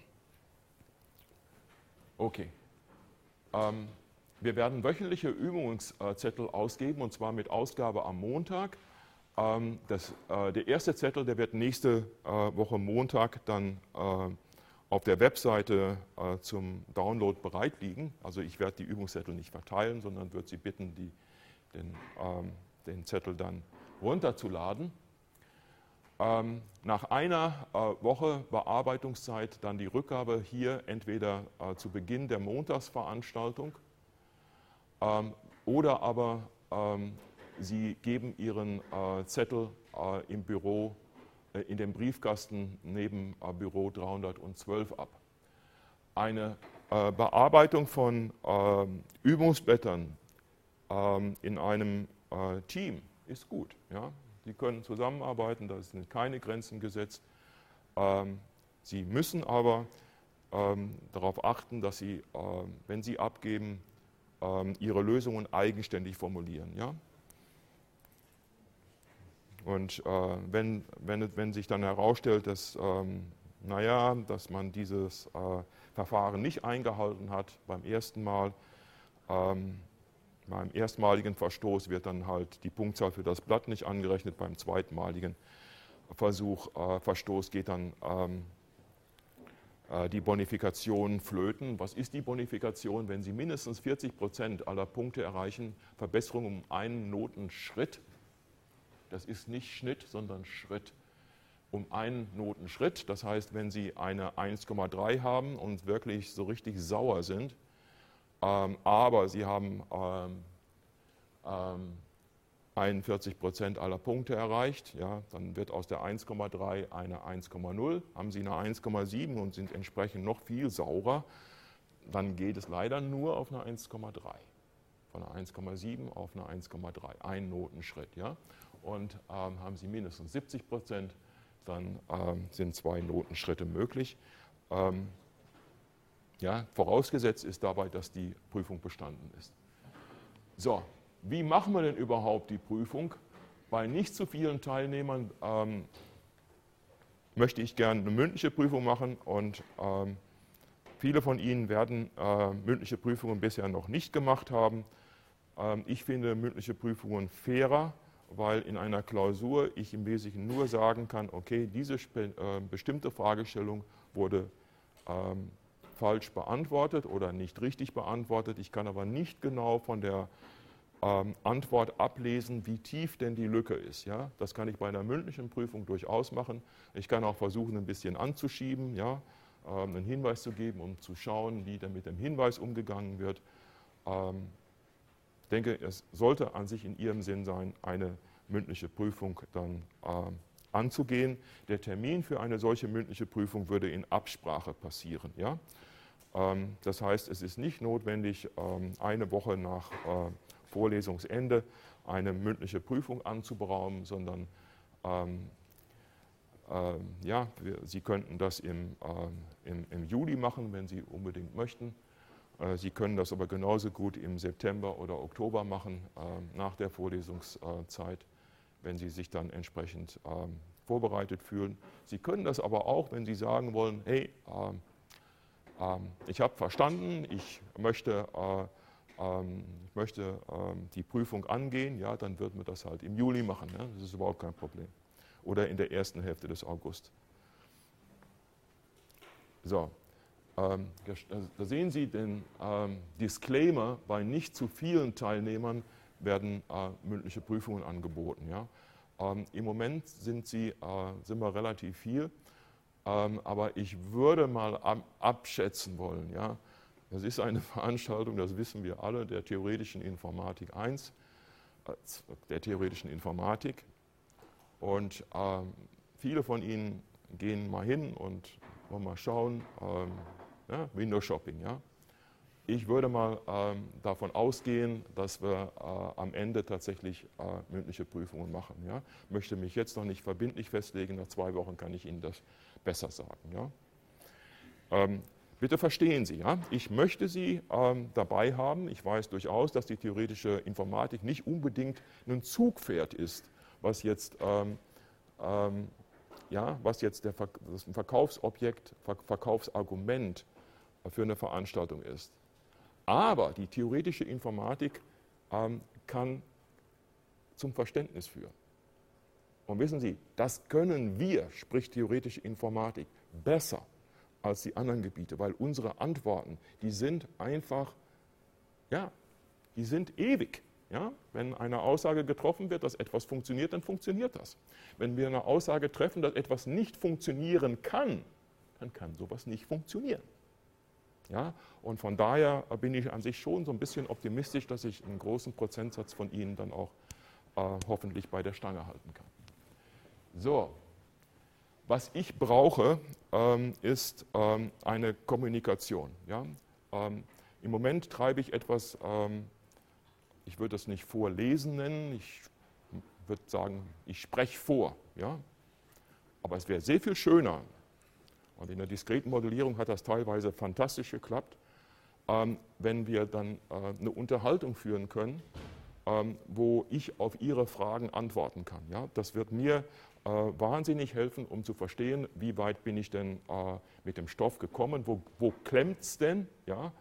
okay. Ähm, wir werden wöchentliche Übungszettel ausgeben, und zwar mit Ausgabe am Montag. Ähm, das, äh, der erste Zettel, der wird nächste äh, Woche Montag dann äh, auf der Webseite äh, zum Download bereit liegen. Also ich werde die Übungszettel nicht verteilen, sondern würde Sie bitten, die, den, ähm, den Zettel dann runterzuladen. Ähm, nach einer äh, Woche Bearbeitungszeit dann die Rückgabe hier entweder äh, zu Beginn der Montagsveranstaltung ähm, oder aber ähm, Sie geben Ihren äh, Zettel äh, im Büro, äh, in dem Briefkasten neben äh, Büro dreihundertzwölf ab. Eine äh, Bearbeitung von äh, Übungsblättern äh, in einem äh, Team ist gut. Ja? Sie können zusammenarbeiten, da sind keine Grenzen gesetzt. Ähm, Sie müssen aber ähm, darauf achten, dass Sie, ähm, wenn Sie abgeben, ähm, Ihre Lösungen eigenständig formulieren. Ja? Und äh, wenn, wenn, wenn sich dann herausstellt, dass, ähm, naja, dass man dieses äh, Verfahren nicht eingehalten hat beim ersten Mal, ähm, beim erstmaligen Verstoß wird dann halt die Punktzahl für das Blatt nicht angerechnet, beim zweitmaligen Versuch, äh, Verstoß geht dann ähm, äh, die Bonifikation flöten. Was ist die Bonifikation? Wenn Sie mindestens vierzig Prozent aller Punkte erreichen, Verbesserung um einen Notenschritt, das ist nicht Schnitt, sondern Schritt, um einen Notenschritt. Das heißt, wenn Sie eine eins Komma drei haben und wirklich so richtig sauer sind, Ähm, aber Sie haben ähm, ähm, einundvierzig Prozent aller Punkte erreicht, ja, dann wird aus der eins Komma drei eine eins Komma null. Haben Sie eine eins Komma sieben und sind entsprechend noch viel saurer, dann geht es leider nur auf eine eins Komma drei. Von einer eins Komma sieben auf eine eins Komma drei, ein Notenschritt. Ja. Und ähm, haben Sie mindestens siebzig Prozent, dann ähm, sind zwei Notenschritte möglich. Ähm, Ja, vorausgesetzt ist dabei, dass die Prüfung bestanden ist. So, wie machen wir denn überhaupt die Prüfung? Bei nicht zu vielen Teilnehmern ähm, möchte ich gerne eine mündliche Prüfung machen und ähm, viele von Ihnen werden äh, mündliche Prüfungen bisher noch nicht gemacht haben. Ähm, ich finde mündliche Prüfungen fairer, weil in einer Klausur ich im Wesentlichen nur sagen kann, okay, diese äh, bestimmte Fragestellung wurde ähm, falsch beantwortet oder nicht richtig beantwortet. Ich kann aber nicht genau von der ähm, Antwort ablesen, wie tief denn die Lücke ist. Ja? Das kann ich bei einer mündlichen Prüfung durchaus machen. Ich kann auch versuchen, ein bisschen anzuschieben, ja? ähm, einen Hinweis zu geben, um zu schauen, wie dann mit dem Hinweis umgegangen wird. Ähm, ich denke, es sollte an sich in Ihrem Sinn sein, eine mündliche Prüfung dann ähm, anzugehen. Der Termin für eine solche mündliche Prüfung würde in Absprache passieren. Ja? Das heißt, es ist nicht notwendig, eine Woche nach Vorlesungsende eine mündliche Prüfung anzuberaumen, sondern ähm, äh, ja, wir, Sie könnten das im, äh, im, im Juli machen, wenn Sie unbedingt möchten. Äh, Sie können das aber genauso gut im September oder Oktober machen, äh, nach der Vorlesungszeit, wenn Sie sich dann entsprechend äh, vorbereitet fühlen. Sie können das aber auch, wenn Sie sagen wollen, hey, äh, ich habe verstanden, ich möchte, äh, ähm, ich möchte äh, die Prüfung angehen, ja, dann wird man das halt im Juli machen. Ja, das ist überhaupt kein Problem. Oder in der ersten Hälfte des August. So, ähm, da sehen Sie den ähm, Disclaimer, bei nicht zu vielen Teilnehmern werden äh, mündliche Prüfungen angeboten. Ja. Ähm, Im Moment sind, sie, äh, sind wir relativ viel. Ähm, aber ich würde mal ab, abschätzen wollen, ja, das ist eine Veranstaltung, das wissen wir alle, der theoretischen Informatik eins. der theoretischen Informatik. Und äh, viele von Ihnen gehen mal hin und wollen mal schauen, ähm, ja, Window Shopping. Ja. Ich würde mal ähm, davon ausgehen, dass wir äh, am Ende tatsächlich äh, mündliche Prüfungen machen. Ja. Möchte mich jetzt noch nicht verbindlich festlegen, nach zwei Wochen kann ich Ihnen das besser sagen. Ja. Ähm, bitte verstehen Sie, ja, ich möchte Sie ähm, dabei haben. Ich weiß durchaus, dass die theoretische Informatik nicht unbedingt ein Zugpferd ist, was jetzt, ähm, ähm, ja, was jetzt der Ver das Verkaufsobjekt, Ver Verkaufsargument für eine Veranstaltung ist. Aber die theoretische Informatik ähm, kann zum Verständnis führen. Und wissen Sie, das können wir, sprich theoretische Informatik, besser als die anderen Gebiete, weil unsere Antworten, die sind einfach, ja, die sind ewig. Ja? Wenn eine Aussage getroffen wird, dass etwas funktioniert, dann funktioniert das. Wenn wir eine Aussage treffen, dass etwas nicht funktionieren kann, dann kann sowas nicht funktionieren. Ja? Und von daher bin ich an sich schon so ein bisschen optimistisch, dass ich einen großen Prozentsatz von Ihnen dann auch äh, hoffentlich bei der Stange halten kann. So. Was ich brauche, ähm, ist ähm, eine Kommunikation. Ja? Ähm, Im Moment treibe ich etwas, ähm, ich würde das nicht vorlesen nennen, ich würde sagen, ich spreche vor. Ja? Aber es wäre sehr viel schöner, und in der diskreten Modellierung hat das teilweise fantastisch geklappt, ähm, wenn wir dann äh, eine Unterhaltung führen können, ähm, wo ich auf Ihre Fragen antworten kann. Ja? Das wird mir Äh, wahnsinnig helfen, um zu verstehen, wie weit bin ich denn äh, mit dem Stoff gekommen, wo, wo klemmt es denn, ja?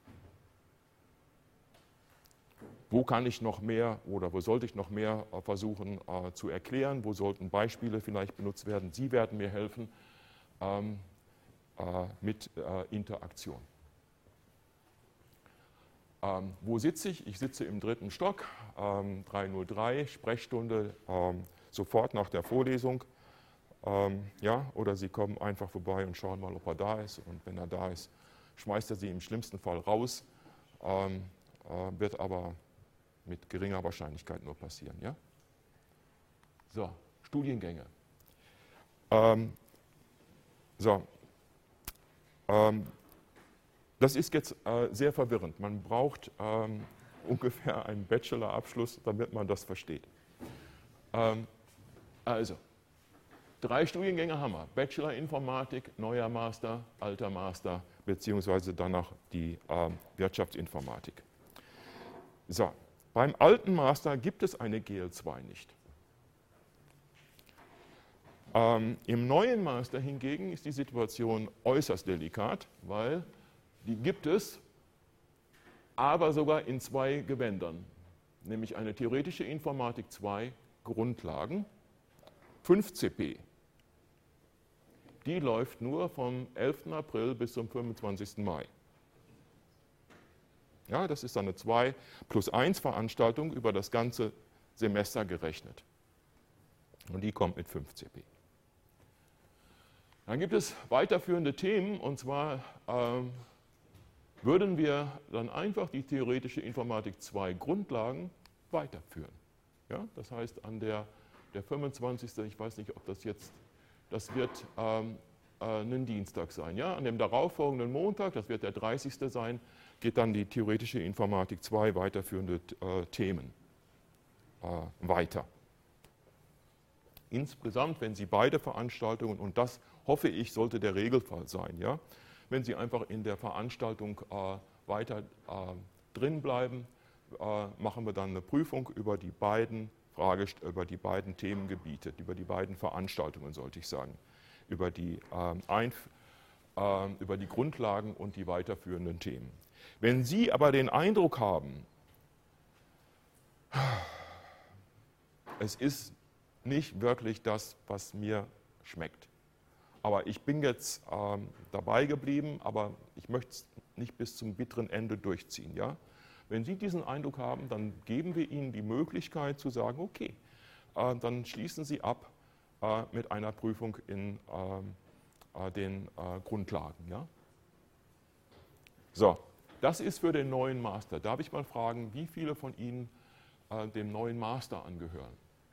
Wo kann ich noch mehr oder wo sollte ich noch mehr äh, versuchen äh, zu erklären, wo sollten Beispiele vielleicht benutzt werden. Sie werden mir helfen ähm, äh, mit äh, Interaktion. Ähm, wo sitze ich? Ich sitze im dritten Stock, ähm, dreihundertdrei, Sprechstunde, ähm, sofort nach der Vorlesung, ähm, ja, oder Sie kommen einfach vorbei und schauen mal, ob er da ist. Und wenn er da ist, schmeißt er Sie im schlimmsten Fall raus, ähm, äh, wird aber mit geringer Wahrscheinlichkeit nur passieren. Ja? So, Studiengänge. Ähm, so, ähm, das ist jetzt äh, sehr verwirrend. Man braucht ähm, ungefähr einen Bachelorabschluss, damit man das versteht. Ähm, Also, drei Studiengänge haben wir. Bachelor Informatik, neuer Master, alter Master, beziehungsweise danach die äh, Wirtschaftsinformatik. So, beim alten Master gibt es eine G L zwei nicht. Ähm, Im neuen Master hingegen ist die Situation äußerst delikat, weil die gibt es, aber sogar in zwei Gewändern, nämlich eine theoretische Informatik zwei Grundlagen, fünf C P. Die läuft nur vom elften April bis zum fünfundzwanzigsten Mai. Ja, das ist eine zwei plus eins Veranstaltung über das ganze Semester gerechnet. Und die kommt mit fünf C P. Dann gibt es weiterführende Themen, und zwar ähm, würden wir dann einfach die theoretische Informatik zwei Grundlagen weiterführen. Ja, das heißt, an der, der fünfundzwanzigste, ich weiß nicht, ob das jetzt, das wird ähm, äh, ein Dienstag sein. Ja? An dem darauffolgenden Montag, das wird der dreißigste sein, geht dann die theoretische Informatik zwei weiterführende äh, Themen äh, weiter. Insgesamt, wenn Sie beide Veranstaltungen, und das hoffe ich, sollte der Regelfall sein, ja, wenn Sie einfach in der Veranstaltung äh, weiter äh, drin bleiben, äh, machen wir dann eine Prüfung über die beiden Frage, über die beiden Themengebiete, über die beiden Veranstaltungen, sollte ich sagen, über die, äh, Einf äh, über die Grundlagen und die weiterführenden Themen. Wenn Sie aber den Eindruck haben, es ist nicht wirklich das, was mir schmeckt. Aber ich bin jetzt ähm, dabei geblieben, aber ich möchte es nicht bis zum bitteren Ende durchziehen. Ja? Wenn Sie diesen Eindruck haben, dann geben wir Ihnen die Möglichkeit zu sagen, okay, äh, dann schließen Sie ab äh, mit einer Prüfung in äh, den äh, Grundlagen. Ja? So, das ist für den neuen Master. Darf ich mal fragen, wie viele von Ihnen äh, dem neuen Master angehören.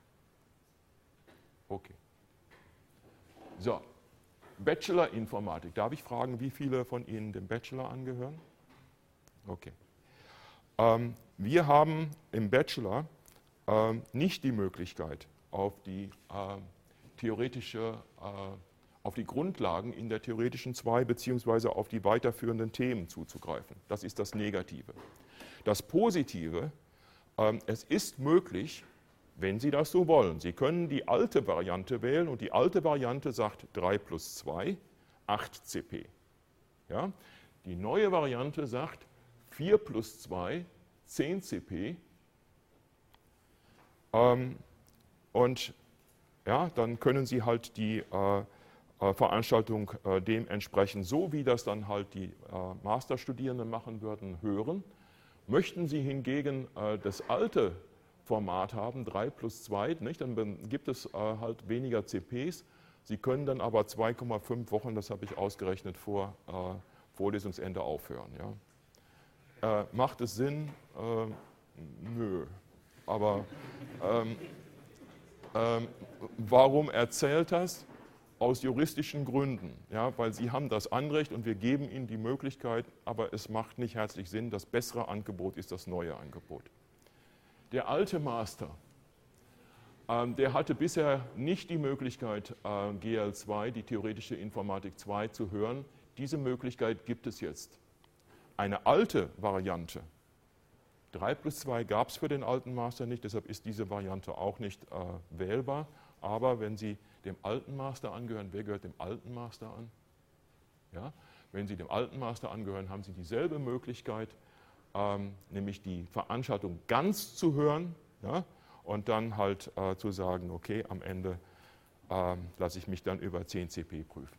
Okay. So, Bachelor-Informatik. Darf ich fragen, wie viele von Ihnen dem Bachelor angehören? Okay. Ähm, wir haben im Bachelor ähm, nicht die Möglichkeit, auf die äh, theoretische, äh, auf die Grundlagen in der theoretischen zwei beziehungsweise auf die weiterführenden Themen zuzugreifen. Das ist das Negative. Das Positive, ähm, es ist möglich, wenn Sie das so wollen. Sie können die alte Variante wählen und die alte Variante sagt drei plus zwei, acht C P. Ja? Die neue Variante sagt vier plus zwei, zehn C P. Ähm, und ja, dann können Sie halt die äh, äh, Veranstaltung äh, dementsprechend, so wie das dann halt die äh, Masterstudierenden machen würden, hören. Möchten Sie hingegen äh, das alte Format haben, drei plus zwei, nicht? Dann gibt es äh, halt weniger C Ps. Sie können dann aber zwei Komma fünf Wochen, das habe ich ausgerechnet, vor äh, Vorlesungsende aufhören. Ja? Äh, macht es Sinn? Äh, nö. Aber ähm, ähm, warum erzählt das? Aus juristischen Gründen, ja? Weil Sie haben das Anrecht und wir geben Ihnen die Möglichkeit, aber es macht nicht herzlich Sinn. Das bessere Angebot ist das neue Angebot. Der alte Master, ähm, der hatte bisher nicht die Möglichkeit, äh, G L zwei, die theoretische Informatik zwei, zu hören. Diese Möglichkeit gibt es jetzt. Eine alte Variante, drei plus zwei gab es für den alten Master nicht, deshalb ist diese Variante auch nicht äh, wählbar. Aber wenn Sie dem alten Master angehören, wer gehört dem alten Master an? Ja? Wenn Sie dem alten Master angehören, haben Sie dieselbe Möglichkeit, Ähm, nämlich die Veranstaltung ganz zu hören, ja, und dann halt äh, zu sagen, okay, am Ende äh, lasse ich mich dann über zehn C P prüfen.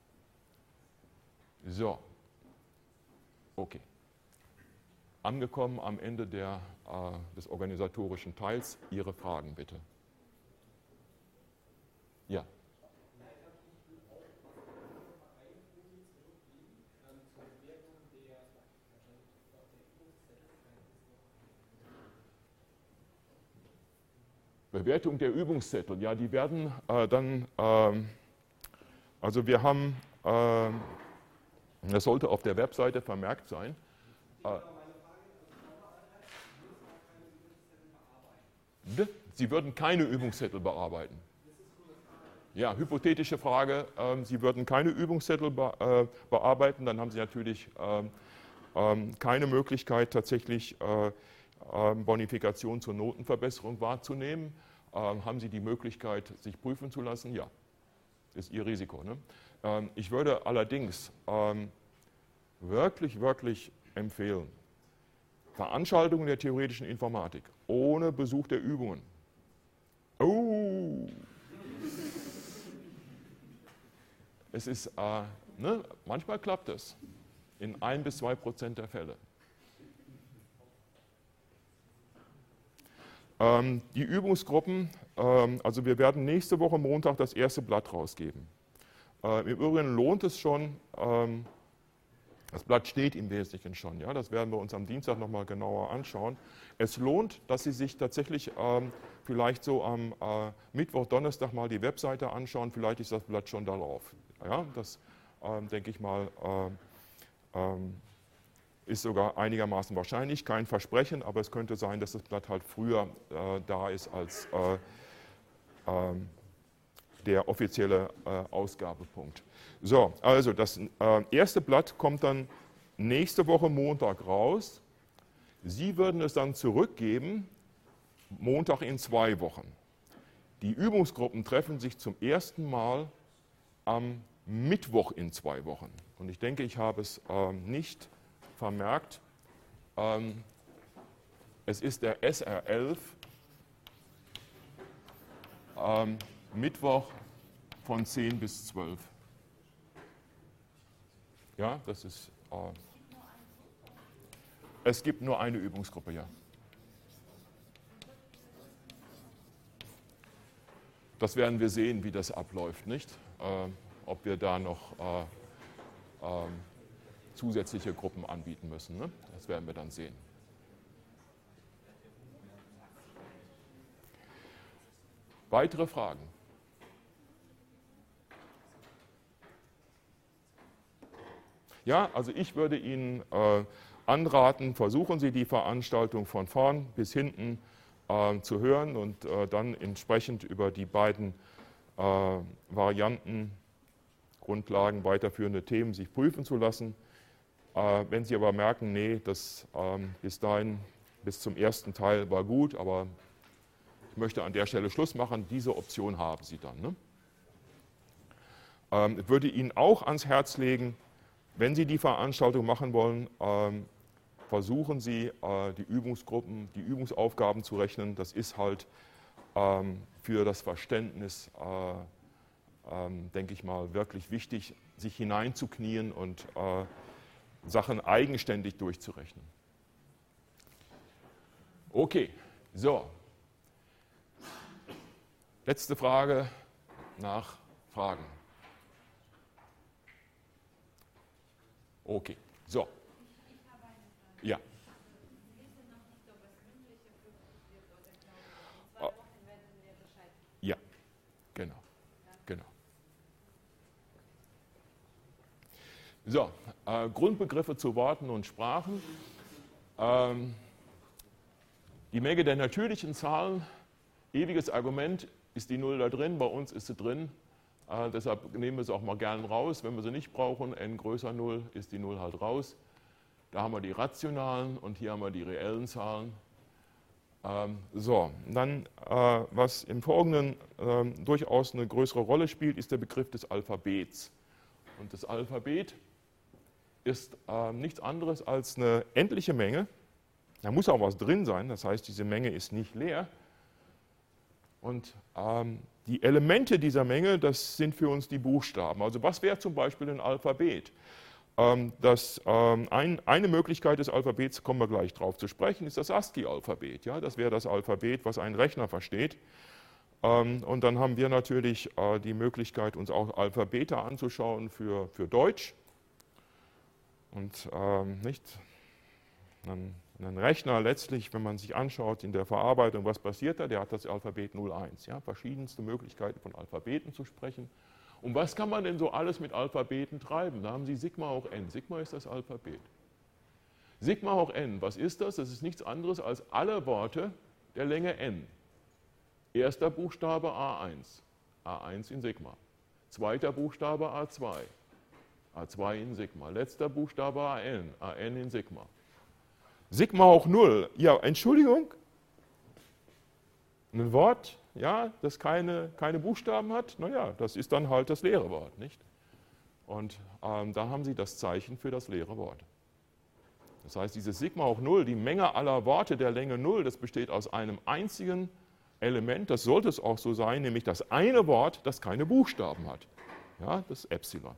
So, okay. Angekommen am Ende der, äh, des organisatorischen Teils. Ihre Fragen bitte. Ja. Bewertung der Übungszettel, ja, die werden äh, dann, ähm, also wir haben, äh, das sollte auf der Webseite vermerkt sein. Äh, Sie würden keine Übungszettel bearbeiten. Ja, hypothetische Frage, äh, Sie würden keine Übungszettel be äh, bearbeiten, dann haben Sie natürlich äh, äh, keine Möglichkeit, tatsächlich äh, Bonifikation zur Notenverbesserung wahrzunehmen. Ähm, haben Sie die Möglichkeit, sich prüfen zu lassen? Ja, ist Ihr Risiko. Ne? Ähm, ich würde allerdings ähm, wirklich, wirklich empfehlen, Veranstaltungen der theoretischen Informatik ohne Besuch der Übungen. Oh! Es ist, äh, ne, manchmal klappt es, in ein bis zwei Prozent der Fälle. Ähm, die Übungsgruppen, ähm, also wir werden nächste Woche Montag das erste Blatt rausgeben. Äh, Im Übrigen lohnt es schon, ähm, das Blatt steht im Wesentlichen schon, ja, das werden wir uns am Dienstag nochmal genauer anschauen. Es lohnt, dass Sie sich tatsächlich ähm, vielleicht so am äh, Mittwoch, Donnerstag mal die Webseite anschauen, vielleicht ist das Blatt schon darauf. Ja, das ähm, denke ich mal, äh, ähm, ist sogar einigermaßen wahrscheinlich, kein Versprechen, aber es könnte sein, dass das Blatt halt früher äh, da ist als äh, äh, der offizielle äh, Ausgabepunkt. So, also das äh, erste Blatt kommt dann nächste Woche Montag raus. Sie würden es dann zurückgeben, Montag in zwei Wochen. Die Übungsgruppen treffen sich zum ersten Mal am Mittwoch in zwei Wochen. Und ich denke, ich habe es äh, nicht vermerkt, ähm, es ist der S R elf, ähm, Mittwoch von zehn bis zwölf. Ja, das ist, äh, es gibt nur eine Übungsgruppe, ja. Das werden wir sehen, wie das abläuft, nicht? Äh, ob wir da noch äh, äh, zusätzliche Gruppen anbieten müssen. Ne? Das werden wir dann sehen. Weitere Fragen? Ja, also ich würde Ihnen äh, anraten, versuchen Sie die Veranstaltung von vorn bis hinten äh, zu hören und äh, dann entsprechend über die beiden äh, Varianten, Grundlagen, weiterführende Themen sich prüfen zu lassen. Äh, wenn Sie aber merken, nee, das ähm, bis dahin, bis zum ersten Teil war gut, aber ich möchte an der Stelle Schluss machen, diese Option haben Sie dann. Ne? Ähm, ich würde Ihnen auch ans Herz legen, wenn Sie die Veranstaltung machen wollen, ähm, versuchen Sie, äh, die Übungsgruppen, die Übungsaufgaben zu rechnen. Das ist halt ähm, für das Verständnis, äh, ähm, denke ich mal, wirklich wichtig, sich hineinzuknien und äh, Sachen eigenständig durchzurechnen. Okay, so. Letzte Frage nach Fragen. Okay, so. Ja. Ja, genau, genau. So, äh, Grundbegriffe zu Worten und Sprachen. Ähm, die Menge der natürlichen Zahlen, ewiges Argument, ist die Null da drin, bei uns ist sie drin. Äh, deshalb nehmen wir sie auch mal gern raus. Wenn wir sie nicht brauchen, n größer null, ist die Null halt raus. Da haben wir die rationalen und hier haben wir die reellen Zahlen. Ähm, so, dann, äh, was im Folgenden äh, durchaus eine größere Rolle spielt, ist der Begriff des Alphabets. Und das Alphabet ist äh, nichts anderes als eine endliche Menge. Da muss auch was drin sein, das heißt, diese Menge ist nicht leer. Und ähm, die Elemente dieser Menge, das sind für uns die Buchstaben. Also was wäre zum Beispiel ein Alphabet? Ähm, das, ähm, ein, eine Möglichkeit des Alphabets, kommen wir gleich drauf zu sprechen, ist das ASCII-Alphabet. Ja? Das wäre das Alphabet, was ein Rechner versteht. Ähm, und dann haben wir natürlich äh, die Möglichkeit, uns auch Alphabete anzuschauen für, für Deutsch. Und ähm, nicht ein, ein Rechner letztlich, wenn man sich anschaut in der Verarbeitung, was passiert da, der hat das Alphabet null eins. Ja? Verschiedenste Möglichkeiten von Alphabeten zu sprechen. Und was kann man denn so alles mit Alphabeten treiben? Da haben Sie Sigma hoch n. Sigma ist das Alphabet. Sigma hoch n, was ist das? Das ist nichts anderes als alle Worte der Länge n. Erster Buchstabe A eins, A eins in Sigma. Zweiter Buchstabe A zwei, A zwei in Sigma. Letzter Buchstabe A n, A n in Sigma. Sigma hoch null, ja, Entschuldigung, ein Wort, ja, das keine, keine Buchstaben hat, naja, das ist dann halt das leere Wort, nicht? Und ähm, da haben Sie das Zeichen für das leere Wort. Das heißt, dieses Sigma hoch null, die Menge aller Worte der Länge null, das besteht aus einem einzigen Element, das sollte es auch so sein, nämlich das eine Wort, das keine Buchstaben hat. Ja, das Epsilon.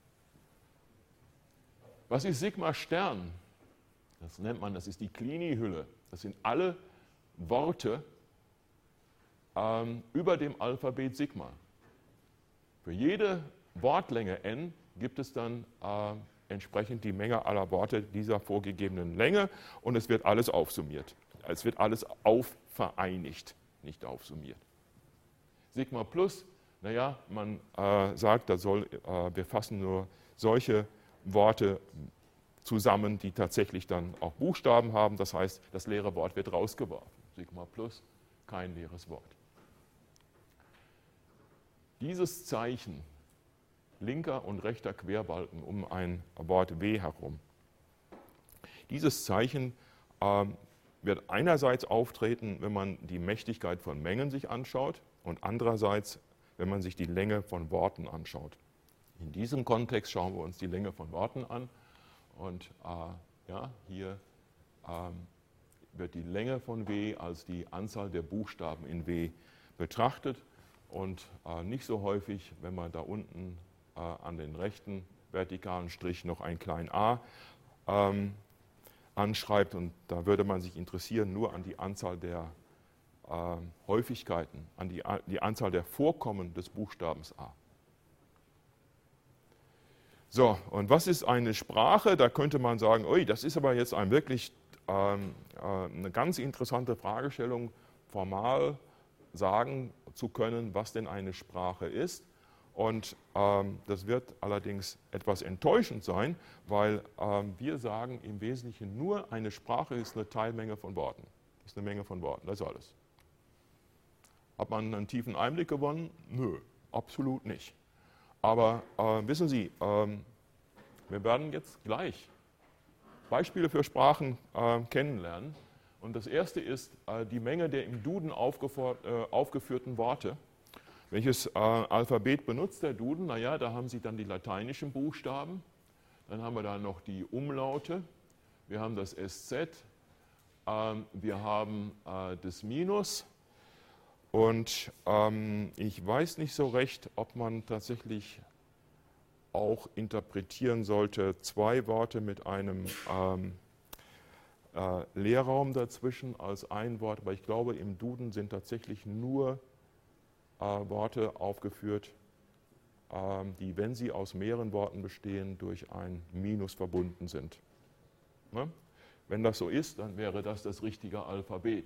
Was ist Sigma Stern? Das nennt man, das ist die Clini-Hülle. Das sind alle Worte ähm, über dem Alphabet Sigma. Für jede Wortlänge n gibt es dann äh, entsprechend die Menge aller Worte dieser vorgegebenen Länge und es wird alles aufsummiert. Es wird alles aufvereinigt, nicht aufsummiert. Sigma plus, naja, man äh, sagt, da soll, äh, wir fassen nur solche Worte zusammen, die tatsächlich dann auch Buchstaben haben. Das heißt, das leere Wort wird rausgeworfen. Sigma plus, kein leeres Wort. Dieses Zeichen, linker und rechter Querbalken um ein Wort W herum, dieses Zeichen äh, wird einerseits auftreten, wenn man die Mächtigkeit von Mengen sich anschaut und andererseits, wenn man sich die Länge von Worten anschaut. In diesem Kontext schauen wir uns die Länge von Worten an. Und äh, ja, hier ähm, wird die Länge von W als die Anzahl der Buchstaben in W betrachtet und äh, nicht so häufig, wenn man da unten äh, an den rechten vertikalen Strich noch ein klein a ähm, anschreibt. Und da würde man sich interessieren nur an die Anzahl der äh, Häufigkeiten, an die, die Anzahl der Vorkommen des Buchstabens a. So, und was ist eine Sprache? Da könnte man sagen, ui, das ist aber jetzt ein wirklich ähm, äh, eine ganz interessante Fragestellung. Formal sagen, zu können, was denn eine Sprache ist. Und ähm, das wird allerdings etwas enttäuschend sein, weil ähm, wir sagen im Wesentlichen nur, eine Sprache ist eine Teilmenge von Worten. Ist eine Menge von Worten, das ist alles. Hat man einen tiefen Einblick gewonnen? Nö, absolut nicht. Aber äh, wissen Sie, ähm, wir werden jetzt gleich Beispiele für Sprachen äh, kennenlernen. Und das erste ist äh, die Menge der im Duden äh, aufgeführten Worte. Welches äh, Alphabet benutzt der Duden? Naja, da haben Sie dann die lateinischen Buchstaben, dann haben wir da noch die Umlaute, wir haben das S Z, äh, wir haben äh, das Minus und ähm, ich weiß nicht so recht, ob man tatsächlich auch interpretieren sollte, zwei Worte mit einem ähm, äh, Leerraum dazwischen als ein Wort, aber ich glaube, im Duden sind tatsächlich nur Äh, Worte aufgeführt, äh, die, wenn sie aus mehreren Worten bestehen, durch ein Minus verbunden sind. Ne? Wenn das so ist, dann wäre das das richtige Alphabet.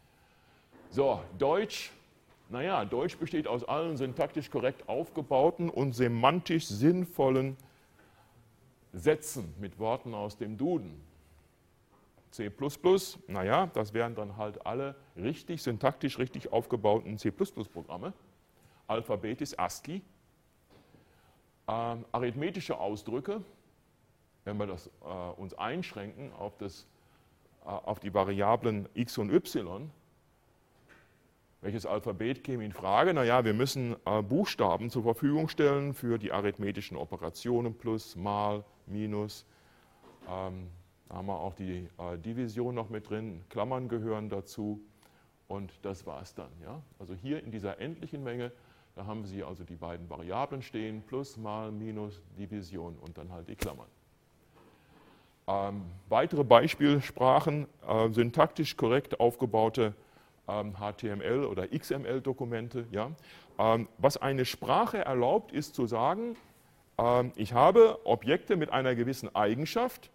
So, Deutsch. Naja, Deutsch besteht aus allen syntaktisch korrekt aufgebauten und semantisch sinnvollen Sätzen mit Worten aus dem Duden. C plus plus, naja, das wären dann halt alle richtig, syntaktisch richtig aufgebauten C plus plus Programme. Alphabet ist ASCII. Ähm, arithmetische Ausdrücke, wenn wir das äh, uns einschränken auf, das, äh, auf die Variablen x und y, welches Alphabet käme in Frage? Naja, wir müssen äh, Buchstaben zur Verfügung stellen für die arithmetischen Operationen, plus, mal, minus. Ähm, Da haben wir auch die äh, Division noch mit drin, Klammern gehören dazu und das war es dann. Ja? Also hier in dieser endlichen Menge, da haben Sie also die beiden Variablen stehen, plus, mal, minus, Division und dann halt die Klammern. Ähm, weitere Beispielsprachen, äh, syntaktisch korrekt aufgebaute ähm, H T M L oder X M L-Dokumente. Ja? Ähm, was eine Sprache erlaubt, ist zu sagen, ähm, ich habe Objekte mit einer gewissen Eigenschaft.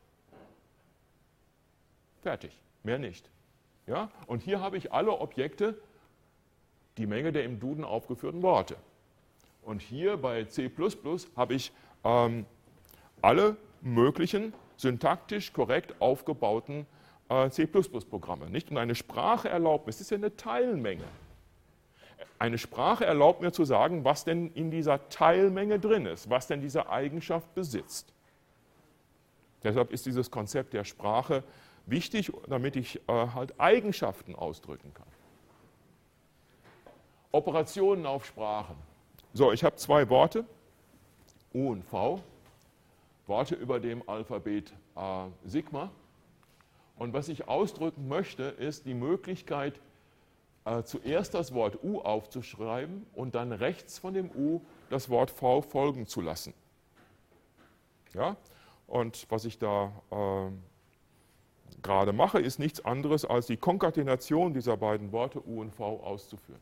Fertig, mehr nicht. Ja? Und hier habe ich alle Objekte, die Menge der im Duden aufgeführten Worte. Und hier bei C plus plus habe ich ähm, alle möglichen syntaktisch korrekt aufgebauten äh, C plus plus Programme. Nicht? Und eine Sprache erlaubt mir, es ist ja eine Teilmenge. Eine Sprache erlaubt mir zu sagen, was denn in dieser Teilmenge drin ist, was denn diese Eigenschaft besitzt. Deshalb ist dieses Konzept der Sprache wichtig, damit ich äh, halt Eigenschaften ausdrücken kann. Operationen auf Sprachen. So, ich habe zwei Worte, U und V, Worte über dem Alphabet äh, Sigma. Und was ich ausdrücken möchte, ist die Möglichkeit, äh, zuerst das Wort U aufzuschreiben und dann rechts von dem U das Wort V folgen zu lassen. Ja? Und was ich da äh, gerade mache, ist nichts anderes, als die Konkatenation dieser beiden Worte U und V auszuführen.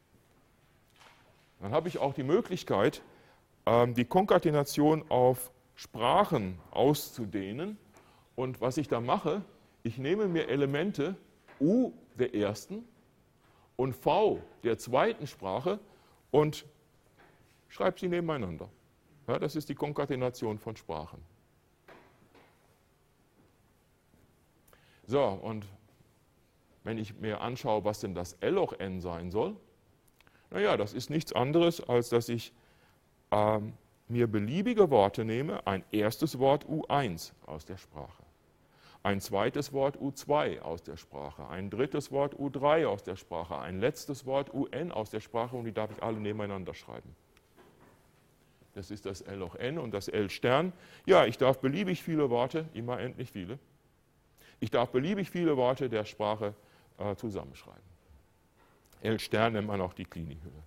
Dann habe ich auch die Möglichkeit, die Konkatenation auf Sprachen auszudehnen. Und was ich da mache, ich nehme mir Elemente U der ersten und V der zweiten Sprache und schreibe sie nebeneinander. Ja, das ist die Konkatenation von Sprachen. So, und wenn ich mir anschaue, was denn das L hoch n sein soll, naja, das ist nichts anderes, als dass ich ähm, mir beliebige Worte nehme, ein erstes Wort U eins aus der Sprache, ein zweites Wort U zwei aus der Sprache, ein drittes Wort U drei aus der Sprache, ein letztes Wort U n aus der Sprache und die darf ich alle nebeneinander schreiben. Das ist das L hoch n und das L Stern. Ja, ich darf beliebig viele Worte, immer endlich viele, ich darf beliebig viele Worte der Sprache äh, zusammenschreiben. L Stern nennt man auch die Kleenie-Hülle.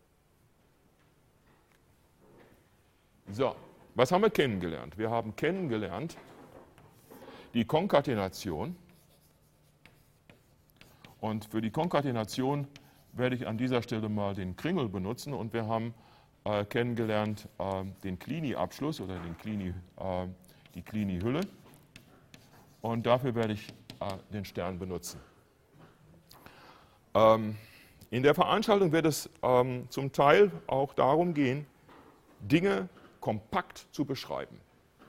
So, was haben wir kennengelernt? Wir haben kennengelernt die Konkatenation. Und für die Konkatenation werde ich an dieser Stelle mal den Kringel benutzen. Und wir haben äh, kennengelernt äh, den Kleenie-Abschluss oder den Kleenie, äh, die Kleenie-Hülle. Und dafür werde ich äh, den Stern benutzen. Ähm, In der Veranstaltung wird es ähm, zum Teil auch darum gehen, Dinge kompakt zu beschreiben.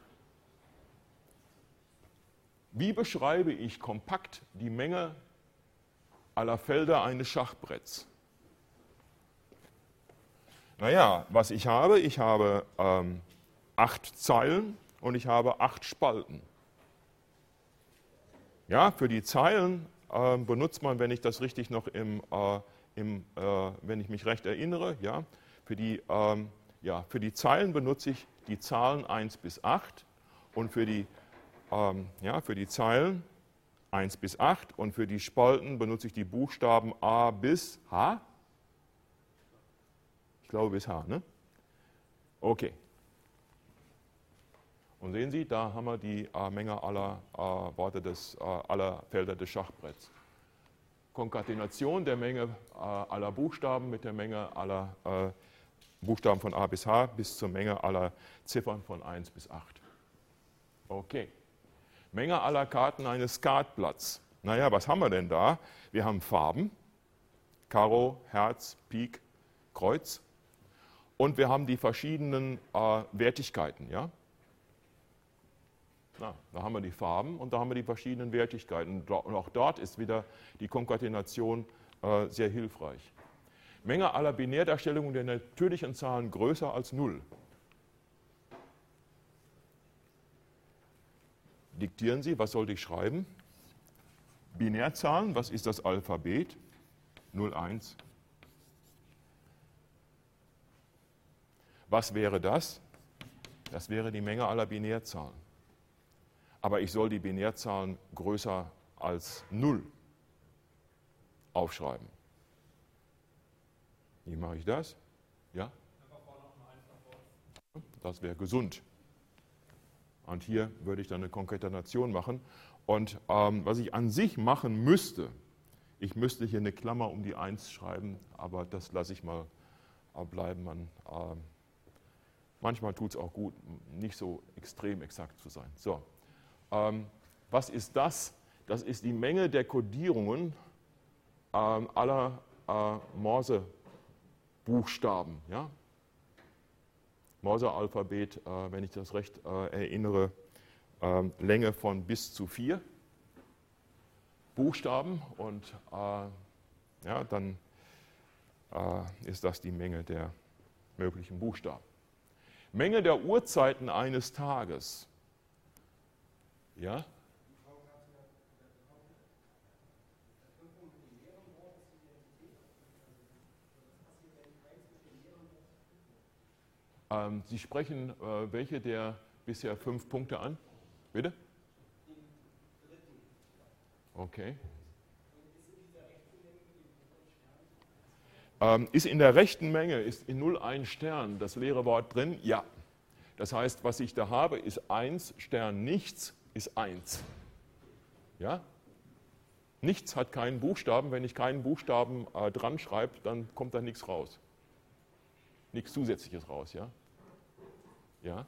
Wie beschreibe ich kompakt die Menge aller Felder eines Schachbretts? Naja, was ich habe, ich habe ähm, acht Zeilen und ich habe acht Spalten. Ja, für die Zeilen äh, benutzt man, wenn ich das richtig noch im, äh, im äh, wenn ich mich recht erinnere, ja, für die, ähm, ja, für die Zeilen benutze ich die Zahlen eins bis acht und für die, ähm, ja, für die Zeilen eins bis acht und für die Spalten benutze ich die Buchstaben A bis H. Ich glaube bis H, ne? Okay. Und sehen Sie, da haben wir die äh, Menge aller äh, Worte des, äh, aller Felder des Schachbretts. Konkatenation der Menge äh, aller Buchstaben mit der Menge aller äh, Buchstaben von A bis H bis zur Menge aller Ziffern von eins bis acht. Okay. Menge aller Karten eines Skatblatts. Naja, was haben wir denn da? Wir haben Farben, Karo, Herz, Pik, Kreuz. Und wir haben die verschiedenen äh, Wertigkeiten. Ja? Na, da haben wir die Farben und da haben wir die verschiedenen Wertigkeiten. Und auch dort ist wieder die Konkatenation äh, sehr hilfreich. Menge aller Binärdarstellungen der natürlichen Zahlen größer als null. Diktieren Sie, was sollte ich schreiben? Binärzahlen, was ist das Alphabet? null, eins. Was wäre das? Das wäre die Menge aller Binärzahlen. Aber ich soll die Binärzahlen größer als null aufschreiben. Wie mache ich das? Ja? Das wäre gesund. Und hier würde ich dann eine Konkatenation machen. Und ähm, was ich an sich machen müsste, ich müsste hier eine Klammer um die eins schreiben, aber das lasse ich mal bleiben. Man, ähm, manchmal tut es auch gut, nicht so extrem exakt zu sein. So, ähm, was ist das? Das ist die Menge der Kodierungen ähm, aller äh, Morse-Buchstaben. Ja? Morse-Alphabet, äh, wenn ich das recht äh, erinnere, äh, Länge von bis zu vier Buchstaben und äh, ja, dann äh, ist das die Menge der möglichen Buchstaben. Menge der Uhrzeiten eines Tages. Ja? Ähm, Sie sprechen äh, welche der bisher fünf Punkte an? Bitte? Okay. Ähm, ist in der rechten Menge, ist in null ein Stern das leere Wort drin? Ja. Das heißt, was ich da habe, ist eins, Stern nichts, ist eins. Ja? Nichts hat keinen Buchstaben. Wenn ich keinen Buchstaben äh, dran schreibe, dann kommt da nichts raus. Nichts Zusätzliches raus, ja? Ja?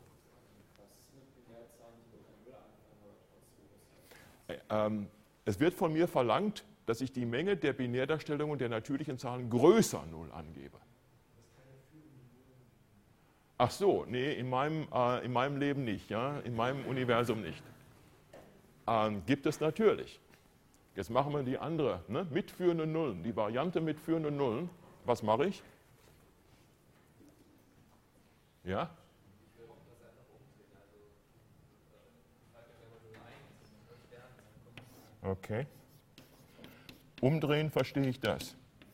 Äh, ähm, es wird von mir verlangt, dass ich die Menge der Binärdarstellungen der natürlichen Zahlen größer null angebe. Ach so, nee, in meinem, äh, in meinem Leben nicht, ja? In meinem Universum nicht. Ähm, gibt es natürlich. Jetzt machen wir die andere, ne? Mitführende Nullen, die Variante mit führenden Nullen. Was mache ich? Ja? Okay. Umdrehen verstehe ich das.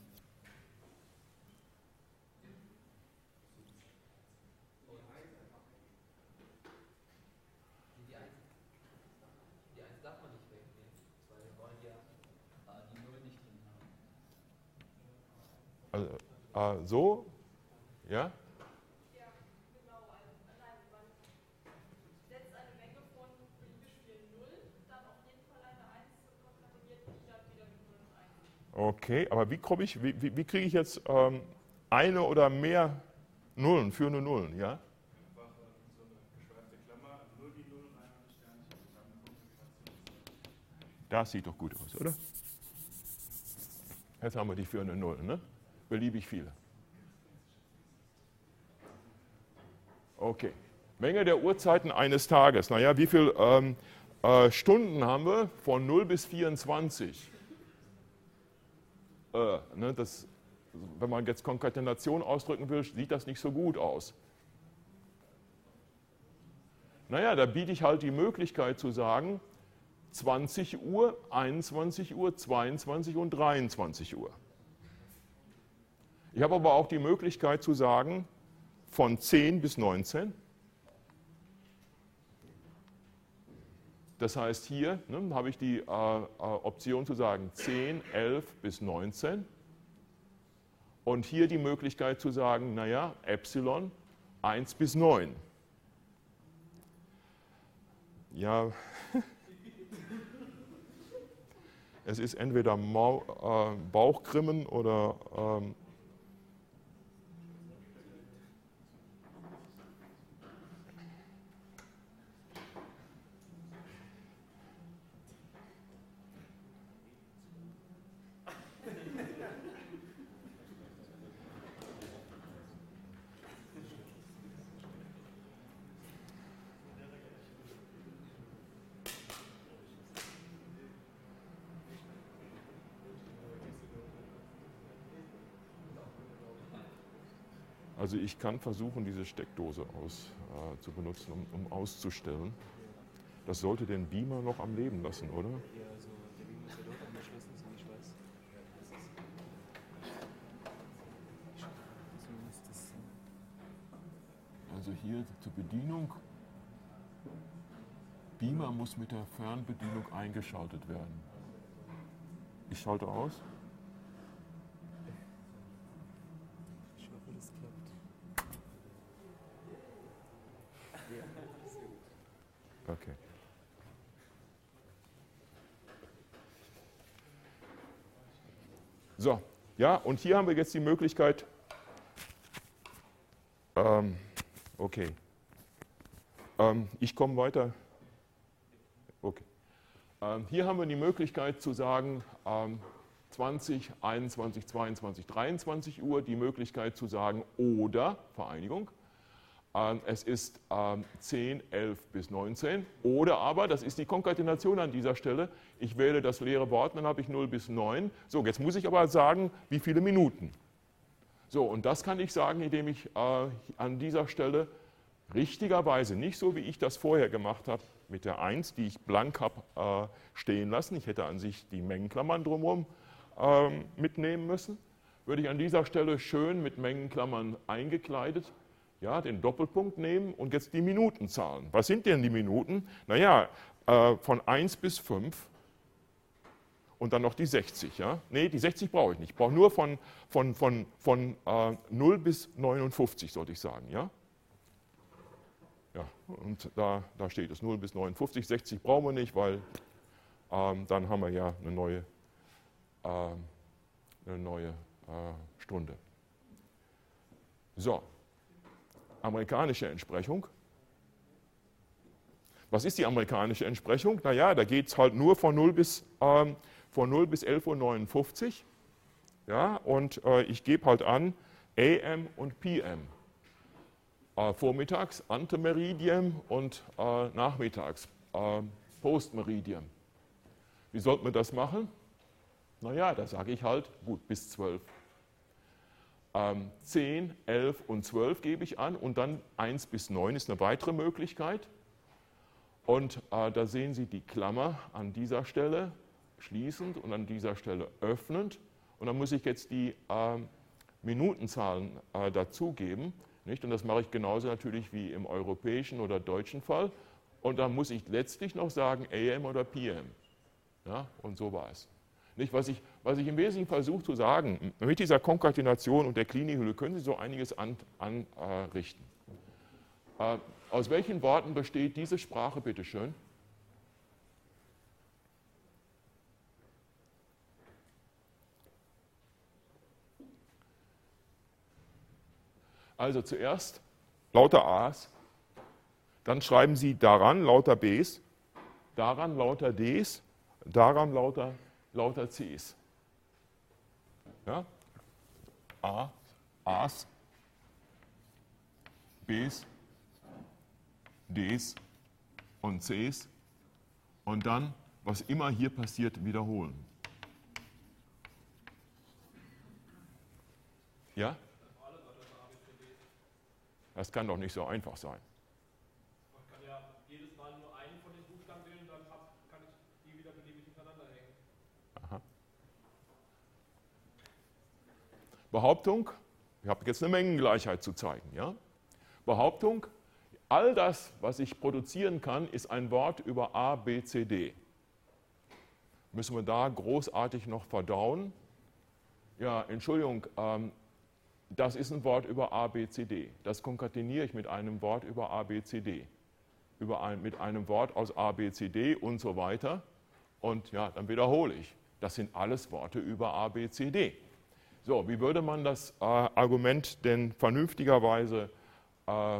Also, äh, so? Ja? Okay, aber wie, ich, wie, wie, wie kriege ich jetzt ähm, eine oder mehr Nullen, führende Nullen, ja? Einfach so eine geschweifte Klammer, nur die Nullen, ein Sternchen und dann eine Konfiguration. Das sieht doch gut aus, oder? Jetzt haben wir die für eine Null, ne? Beliebig viele. Okay. Menge der Uhrzeiten eines Tages. Naja, wie viele ähm, äh, Stunden haben wir? Von null bis vierundzwanzig. Äh, ne, das, wenn man jetzt Konkatenation ausdrücken will, sieht das nicht so gut aus. Naja, da biete ich halt die Möglichkeit zu sagen, zwanzig Uhr, einundzwanzig Uhr, zweiundzwanzig und dreiundzwanzig Uhr. Ich habe aber auch die Möglichkeit zu sagen, von zehn bis neunzehn. Das heißt, hier ne, habe ich die äh, äh, Option zu sagen zehn, elf bis neunzehn. Und hier die Möglichkeit zu sagen, naja, Epsilon eins bis neun. Ja, es ist entweder Mau, äh, Bauchgrimmen oder ähm, Also ich kann versuchen, diese Steckdose aus, äh, zu benutzen, um, um auszustellen. Das sollte den Beamer noch am Leben lassen, oder? Ja, also der Beamer ist ja dort angeschlossen, so wie ich weiß. Zumindest das. Also hier zur Bedienung. Beamer muss mit der Fernbedienung eingeschaltet werden. Ich schalte aus. Ich hoffe, das klappt. Okay. So, ja, und hier haben wir jetzt die Möglichkeit, ähm, okay, ähm, ich komme weiter, okay, ähm, hier haben wir die Möglichkeit zu sagen, ähm, zwanzig, einundzwanzig, zweiundzwanzig, dreiundzwanzig Uhr, die Möglichkeit zu sagen, oder, Vereinigung, ähm, es ist ähm, zehn, elf bis neunzehn, oder aber, das ist die Konkatenation an dieser Stelle, ich wähle das leere Wort, dann habe ich null bis neun. So, jetzt muss ich aber sagen, wie viele Minuten. So, und das kann ich sagen, indem ich äh, an dieser Stelle richtigerweise, nicht so wie ich das vorher gemacht habe, mit der eins, die ich blank habe äh, stehen lassen, ich hätte an sich die Mengenklammern drumherum ähm, mitnehmen müssen, würde ich an dieser Stelle schön mit Mengenklammern eingekleidet, ja, den Doppelpunkt nehmen und jetzt die Minutenzahlen. Was sind denn die Minuten? Naja, äh, von eins bis fünf. Und dann noch die sechzig. Ja? Nee, die sechzig brauche ich nicht. Ich brauche nur von, von, von, von äh, null bis neunundfünfzig, sollte ich sagen. Ja, ja und da, da steht es null bis neunundfünfzig. sechzig brauchen wir nicht, weil ähm, dann haben wir ja eine neue, äh, eine neue äh, Stunde. So, amerikanische Entsprechung. Was ist die amerikanische Entsprechung? Naja, da geht es halt nur von null bis... Ähm, von null bis elf Uhr neunundfünfzig, ja, und äh, ich gebe halt an A M und P M. Äh, vormittags Antemeridium und äh, nachmittags äh, Postmeridium. Wie sollte man das machen? Naja, da sage ich halt, gut, bis zwölf. Ähm, zehn, elf und zwölf gebe ich an und dann eins bis neun ist eine weitere Möglichkeit. Und äh, da sehen Sie die Klammer an dieser Stelle, schließend und an dieser Stelle öffnend. Und dann muss ich jetzt die äh, Minutenzahlen äh, dazugeben. Nicht? Und das mache ich genauso natürlich wie im europäischen oder deutschen Fall. Und dann muss ich letztlich noch sagen A M oder P M. Ja? Und so war es. Nicht? Was, ich, was ich im Wesentlichen versuche zu sagen, mit dieser Konkatenation und der Klinihülle können Sie so einiges anrichten. An, äh, aus welchen Worten besteht diese Sprache, bitteschön? Also zuerst lauter A's, dann schreiben Sie daran lauter B's, daran lauter D's, daran lauter, lauter C's. Ja? A, A's, B's, D's und C's und dann, was immer hier passiert, wiederholen. Ja? Das kann doch nicht so einfach sein. Man kann ja jedes Mal nur einen von den Buchstaben wählen, dann kann ich die wieder beliebig hintereinander hängen. Aha. Behauptung, ich habe jetzt eine Mengengleichheit zu zeigen. Ja? Behauptung, all das, was ich produzieren kann, ist ein Wort über A, B, C, D. Müssen wir da großartig noch verdauen? Ja, Entschuldigung, ähm, das ist ein Wort über A, B, C, D. Das konkateniere ich mit einem Wort über A, B, C, D. Über ein, mit einem Wort aus A, B, C, D und so weiter. Und ja, dann wiederhole ich. Das sind alles Worte über A, B, C, D. So, wie würde man das äh, Argument denn vernünftigerweise äh,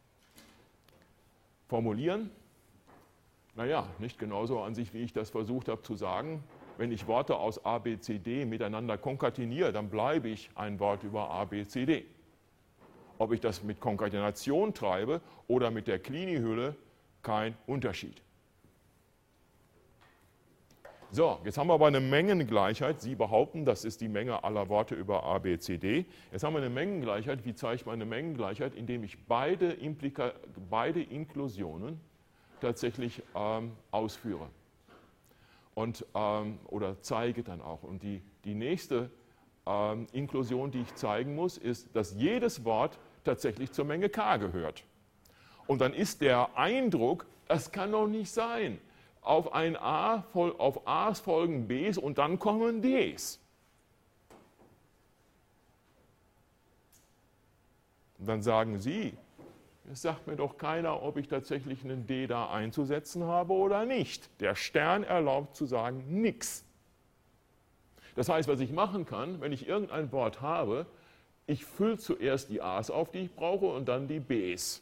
formulieren? Naja, nicht genauso an sich, wie ich das versucht habe zu sagen. Wenn ich Worte aus A, B, C, D miteinander konkateniere, dann bleibe ich ein Wort über A, B, C, D. Ob ich das mit Konkatenation treibe oder mit der Kleene-Hülle, kein Unterschied. So, jetzt haben wir aber eine Mengengleichheit. Sie behaupten, das ist die Menge aller Worte über A, B, C, D. Jetzt haben wir eine Mengengleichheit. Wie zeige ich meine Mengengleichheit? Indem ich beide, Implika beide Inklusionen tatsächlich ähm, ausführe. Und, ähm, oder zeige dann auch. Und die, die nächste ähm, Inklusion, die ich zeigen muss, ist, dass jedes Wort tatsächlich zur Menge K gehört. Und dann ist der Eindruck, das kann doch nicht sein. Auf ein A, auf A's folgen B's und dann kommen D's. Und dann sagen Sie, es sagt mir doch keiner, ob ich tatsächlich einen D da einzusetzen habe oder nicht. Der Stern erlaubt zu sagen, nix. Das heißt, was ich machen kann, wenn ich irgendein Wort habe, ich fülle zuerst die A's auf, die ich brauche, und dann die B's.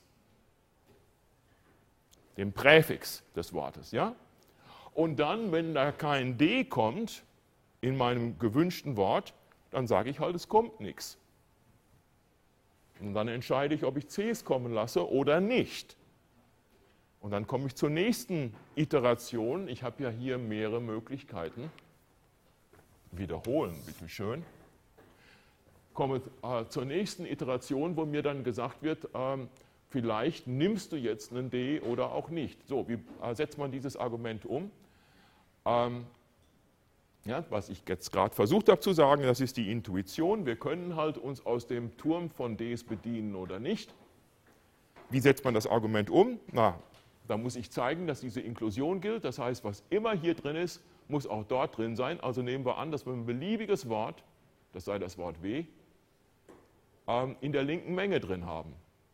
Den Präfix des Wortes, ja? Und dann, wenn da kein D kommt in meinem gewünschten Wort, dann sage ich halt, es kommt nichts. Und dann entscheide ich, ob ich Cs kommen lasse oder nicht. Und dann komme ich zur nächsten Iteration. Ich habe ja hier mehrere Möglichkeiten. Wiederholen, bitteschön. Komme äh, zur nächsten Iteration, wo mir dann gesagt wird, ähm, vielleicht nimmst du jetzt einen D oder auch nicht. So, wie äh, setzt man dieses Argument um? Ähm, Ja, was ich jetzt gerade versucht habe zu sagen, das ist die Intuition. Wir können halt uns aus dem Turm von Ds bedienen oder nicht. Wie setzt man das Argument um? Na, da muss ich zeigen, dass diese Inklusion gilt. Das heißt, was immer hier drin ist, muss auch dort drin sein. Also nehmen wir an, dass wir ein beliebiges Wort, das sei das Wort W, ähm, in der linken Menge drin haben.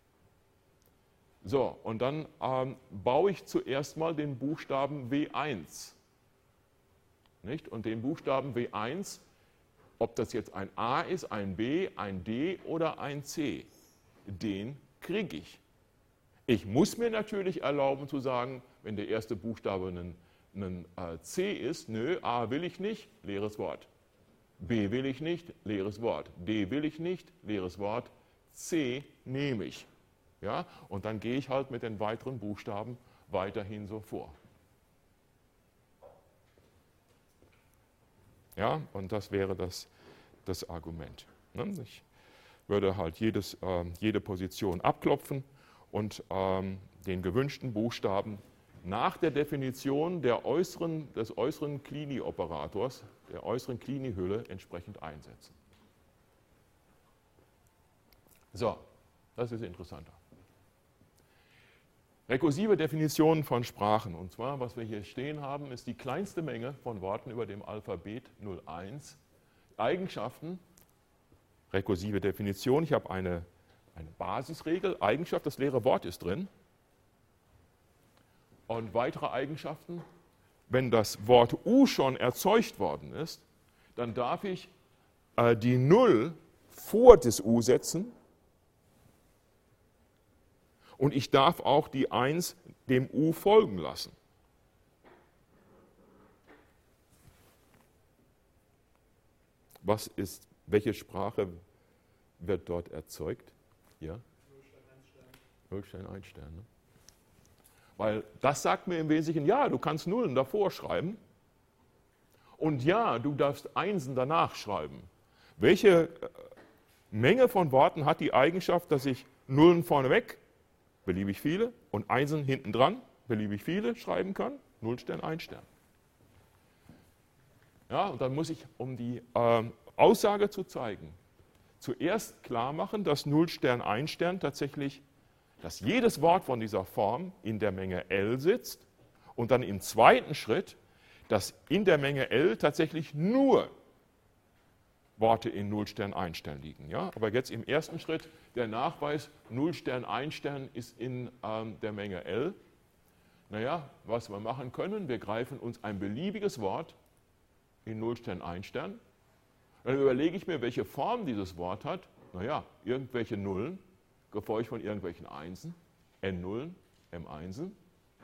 So, und dann ähm, baue ich zuerst mal den Buchstaben W eins. Nicht? Und den Buchstaben W eins, ob das jetzt ein A ist, ein B, ein D oder ein C, den kriege ich. Ich muss mir natürlich erlauben zu sagen, wenn der erste Buchstabe ein, ein äh, C ist, nö, A will ich nicht, leeres Wort. B will ich nicht, leeres Wort. D will ich nicht, leeres Wort. C nehme ich. Ja? Und dann gehe ich halt mit den weiteren Buchstaben weiterhin so vor. Ja, und das wäre das, das Argument. Ich würde halt jedes, äh, jede Position abklopfen und ähm, den gewünschten Buchstaben nach der Definition der äußeren, des äußeren Kleene-Operators, der äußeren Kleene-Hülle entsprechend einsetzen. So, das ist interessanter. Rekursive Definitionen von Sprachen. Und zwar, was wir hier stehen haben, ist die kleinste Menge von Worten über dem Alphabet null eins. Eigenschaften, rekursive Definition. Ich habe eine, eine Basisregel. Eigenschaft, das leere Wort ist drin. Und weitere Eigenschaften. Wenn das Wort U schon erzeugt worden ist, dann darf ich äh, die null vor das U setzen. Und ich darf auch die eins dem U folgen lassen. Was ist Welche Sprache wird dort erzeugt? Ja? null Stern, ein Stern. Ne? Weil das sagt mir im Wesentlichen, ja, du kannst Nullen davor schreiben und ja, du darfst Einsen danach schreiben. Welche Menge von Worten hat die Eigenschaft, dass ich Nullen vorneweg, beliebig viele, und Einsen hinten dran, beliebig viele, schreiben kann? null Stern, ein Stern. Ja, und dann muss ich, um die äh, Aussage zu zeigen, zuerst klar machen, dass null Stern, ein Stern tatsächlich, dass jedes Wort von dieser Form in der Menge L sitzt und dann im zweiten Schritt, dass in der Menge L tatsächlich nur Worte in null Stern, ein Stern liegen. Ja? Aber jetzt im ersten Schritt der Nachweis, null Stern, ein Stern ist in ähm, der Menge L. Naja, was wir machen können, wir greifen uns ein beliebiges Wort in null Stern, ein Stern. Dann überlege ich mir, welche Form dieses Wort hat. Naja, irgendwelche Nullen, gefolgt von irgendwelchen Einsen, N Nullen, M Einsen.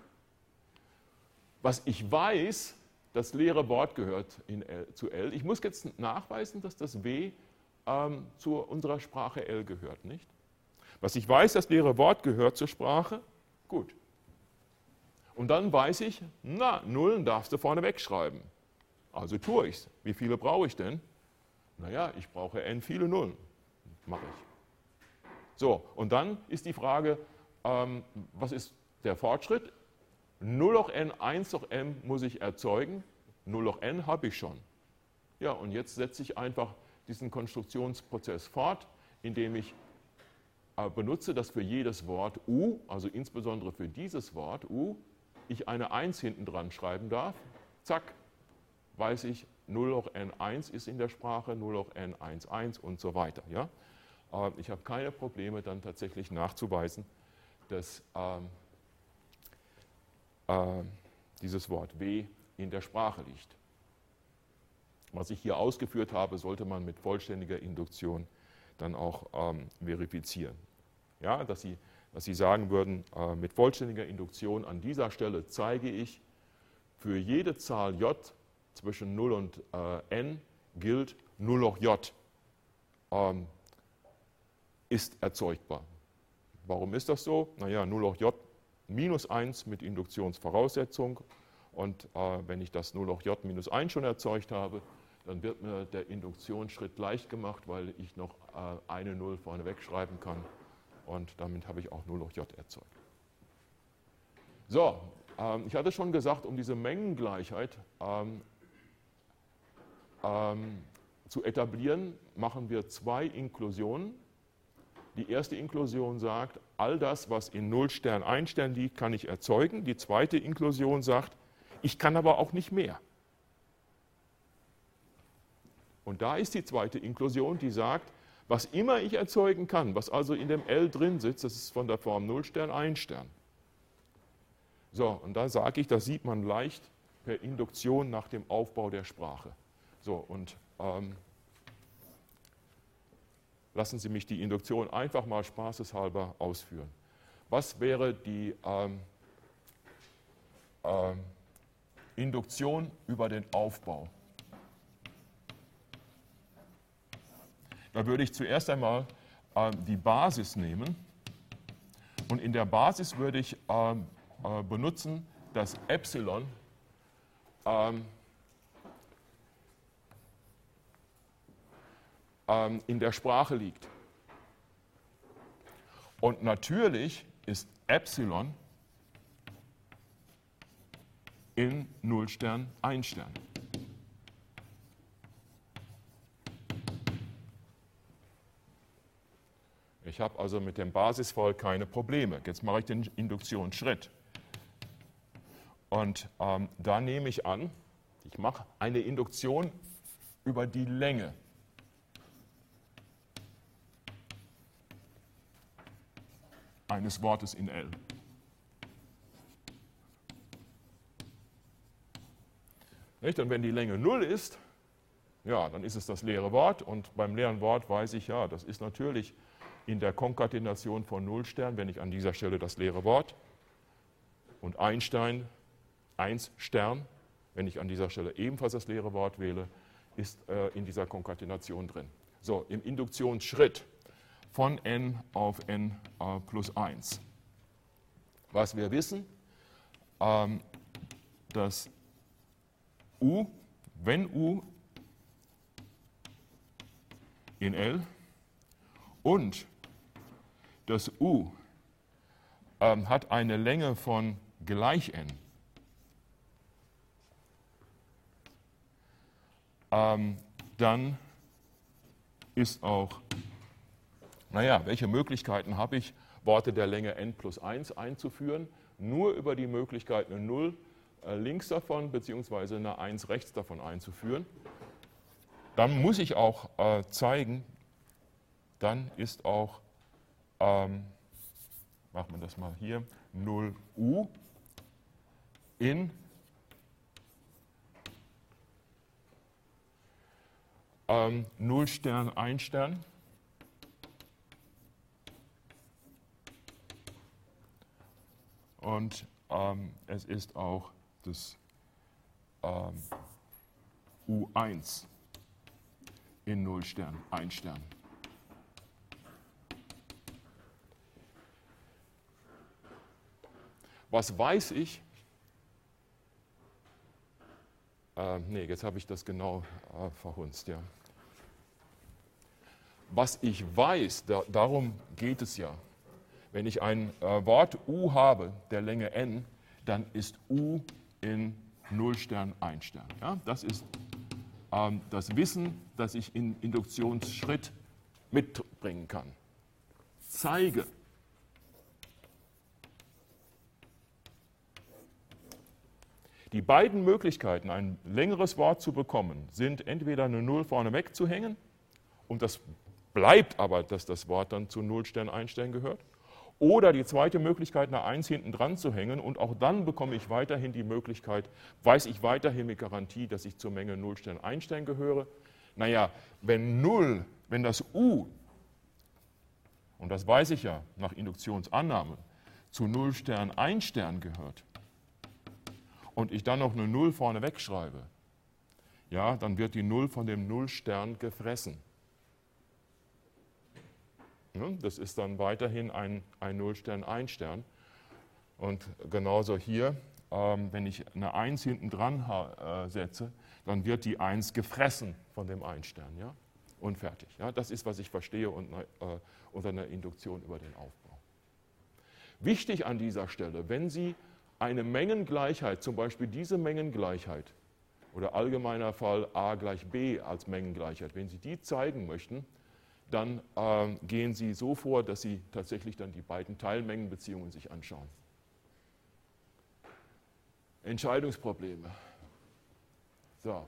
Was ich weiß, das leere Wort gehört in L, zu L. Ich muss jetzt nachweisen, dass das W ähm, zu unserer Sprache L gehört, nicht? Was ich weiß, das leere Wort gehört zur Sprache, gut. Und dann weiß ich, na, Nullen darfst du vorne wegschreiben. Also tue ich es. Wie viele brauche ich denn? Naja, ich brauche N viele Nullen. Mache ich. So, und dann ist die Frage, ähm, was ist der Fortschritt? null hoch n, eins hoch m muss ich erzeugen. null hoch n habe ich schon. Ja, und jetzt setze ich einfach diesen Konstruktionsprozess fort, indem ich äh, benutze, dass für jedes Wort U, also insbesondere für dieses Wort U, ich eine eins hinten dran schreiben darf. Zack, weiß ich, null hoch n eins ist in der Sprache, null hoch n eins, eins und so weiter. Ja? Äh, ich habe keine Probleme, dann tatsächlich nachzuweisen, dass ähm, äh, dieses Wort W in der Sprache liegt. Was ich hier ausgeführt habe, sollte man mit vollständiger Induktion dann auch ähm, verifizieren. Ja, dass Sie, dass Sie sagen würden, äh, mit vollständiger Induktion an dieser Stelle zeige ich, für jede Zahl j zwischen null und äh, n gilt null hoch j ähm, ist erzeugbar. Warum ist das so? Naja, null hoch j minus eins mit Induktionsvoraussetzung. Und äh, wenn ich das null hoch j minus eins schon erzeugt habe, dann wird mir der Induktionsschritt leicht gemacht, weil ich noch äh, eine Null vorne wegschreiben kann. Und damit habe ich auch null hoch j erzeugt. So, ähm, ich hatte schon gesagt, um diese Mengengleichheit ähm, ähm, zu etablieren, machen wir zwei Inklusionen. Die erste Inklusion sagt, all das, was in null Stern, ein Stern liegt, kann ich erzeugen. Die zweite Inklusion sagt, ich kann aber auch nicht mehr. Und da ist die zweite Inklusion, die sagt, was immer ich erzeugen kann, was also in dem L drin sitzt, das ist von der Form null Stern, ein Stern. So, und da sage ich, das sieht man leicht per Induktion nach dem Aufbau der Sprache. So, und ähm, lassen Sie mich die Induktion einfach mal spaßeshalber ausführen. Was wäre die ähm, ähm, Induktion über den Aufbau? Da würde ich zuerst einmal äh, die Basis nehmen und in der Basis würde ich äh, äh, benutzen, dass Epsilon ähm, ähm, in der Sprache liegt. Und natürlich ist Epsilon in null Stern, ein Stern. Ich habe also mit dem Basisfall keine Probleme. Jetzt mache ich den Induktionsschritt. Und ähm, da nehme ich an, ich mache eine Induktion über die Länge. Eines Wortes in L. Nicht? Und wenn die Länge null ist, ja, dann ist es das leere Wort. Und beim leeren Wort weiß ich, ja, das ist natürlich in der Konkatenation von null Stern, wenn ich an dieser Stelle das leere Wort und Einstein, eins Stern, wenn ich an dieser Stelle ebenfalls das leere Wort wähle, ist äh, in dieser Konkatenation drin. So, im Induktionsschritt von n auf n äh, plus eins. Was wir wissen, ähm, dass U, wenn U in L und das U ähm, hat eine Länge von gleich n, ähm, dann ist auch, naja, welche Möglichkeiten habe ich, Worte der Länge n plus eins einzuführen? Nur über die Möglichkeit, eine null äh, links davon bzw. eine eins rechts davon einzuführen. Dann muss ich auch äh, zeigen, dann ist auch, ähm, machen wir das mal hier, null U in ähm, null Stern, ein Stern. Und ähm, es ist auch das ähm, U eins in null Stern, ein Stern. Was weiß ich? Äh, nee, jetzt habe ich das genau äh, verhunzt, ja. Was ich weiß, da, darum geht es ja. Wenn ich ein äh, Wort U habe, der Länge n, dann ist U in null Stern, ein Stern. Ja? Das ist ähm, das Wissen, das ich in Induktionsschritt mitbringen kann. Zeige. Die beiden Möglichkeiten, ein längeres Wort zu bekommen, sind entweder eine Null vorne wegzuhängen, und das bleibt aber, dass das Wort dann zu null Stern, ein Stern gehört, oder die zweite Möglichkeit, eine eins hinten dran zu hängen, und auch dann bekomme ich weiterhin die Möglichkeit, weiß ich weiterhin mit Garantie, dass ich zur Menge null Stern, ein Stern gehöre. Naja, wenn null, wenn das U, und das weiß ich ja nach Induktionsannahme, zu null Stern, ein Stern gehört, und ich dann noch eine Null vorne wegschreibe, ja, dann wird die Null von dem Nullstern gefressen. Das ist dann weiterhin ein, ein Nullstern, ein Stern. Und genauso hier, ähm, wenn ich eine eins hinten dran äh, setze, dann wird die eins gefressen von dem ein Stern. Ja? Und fertig. Ja? Das ist, was ich verstehe unter, äh, unter einer Induktion über den Aufbau. Wichtig an dieser Stelle, wenn Sie eine Mengengleichheit, zum Beispiel diese Mengengleichheit oder allgemeiner Fall a gleich b als Mengengleichheit, wenn Sie die zeigen möchten, dann äh, gehen Sie so vor, dass Sie tatsächlich dann die beiden Teilmengenbeziehungen sich anschauen. Entscheidungsprobleme. So.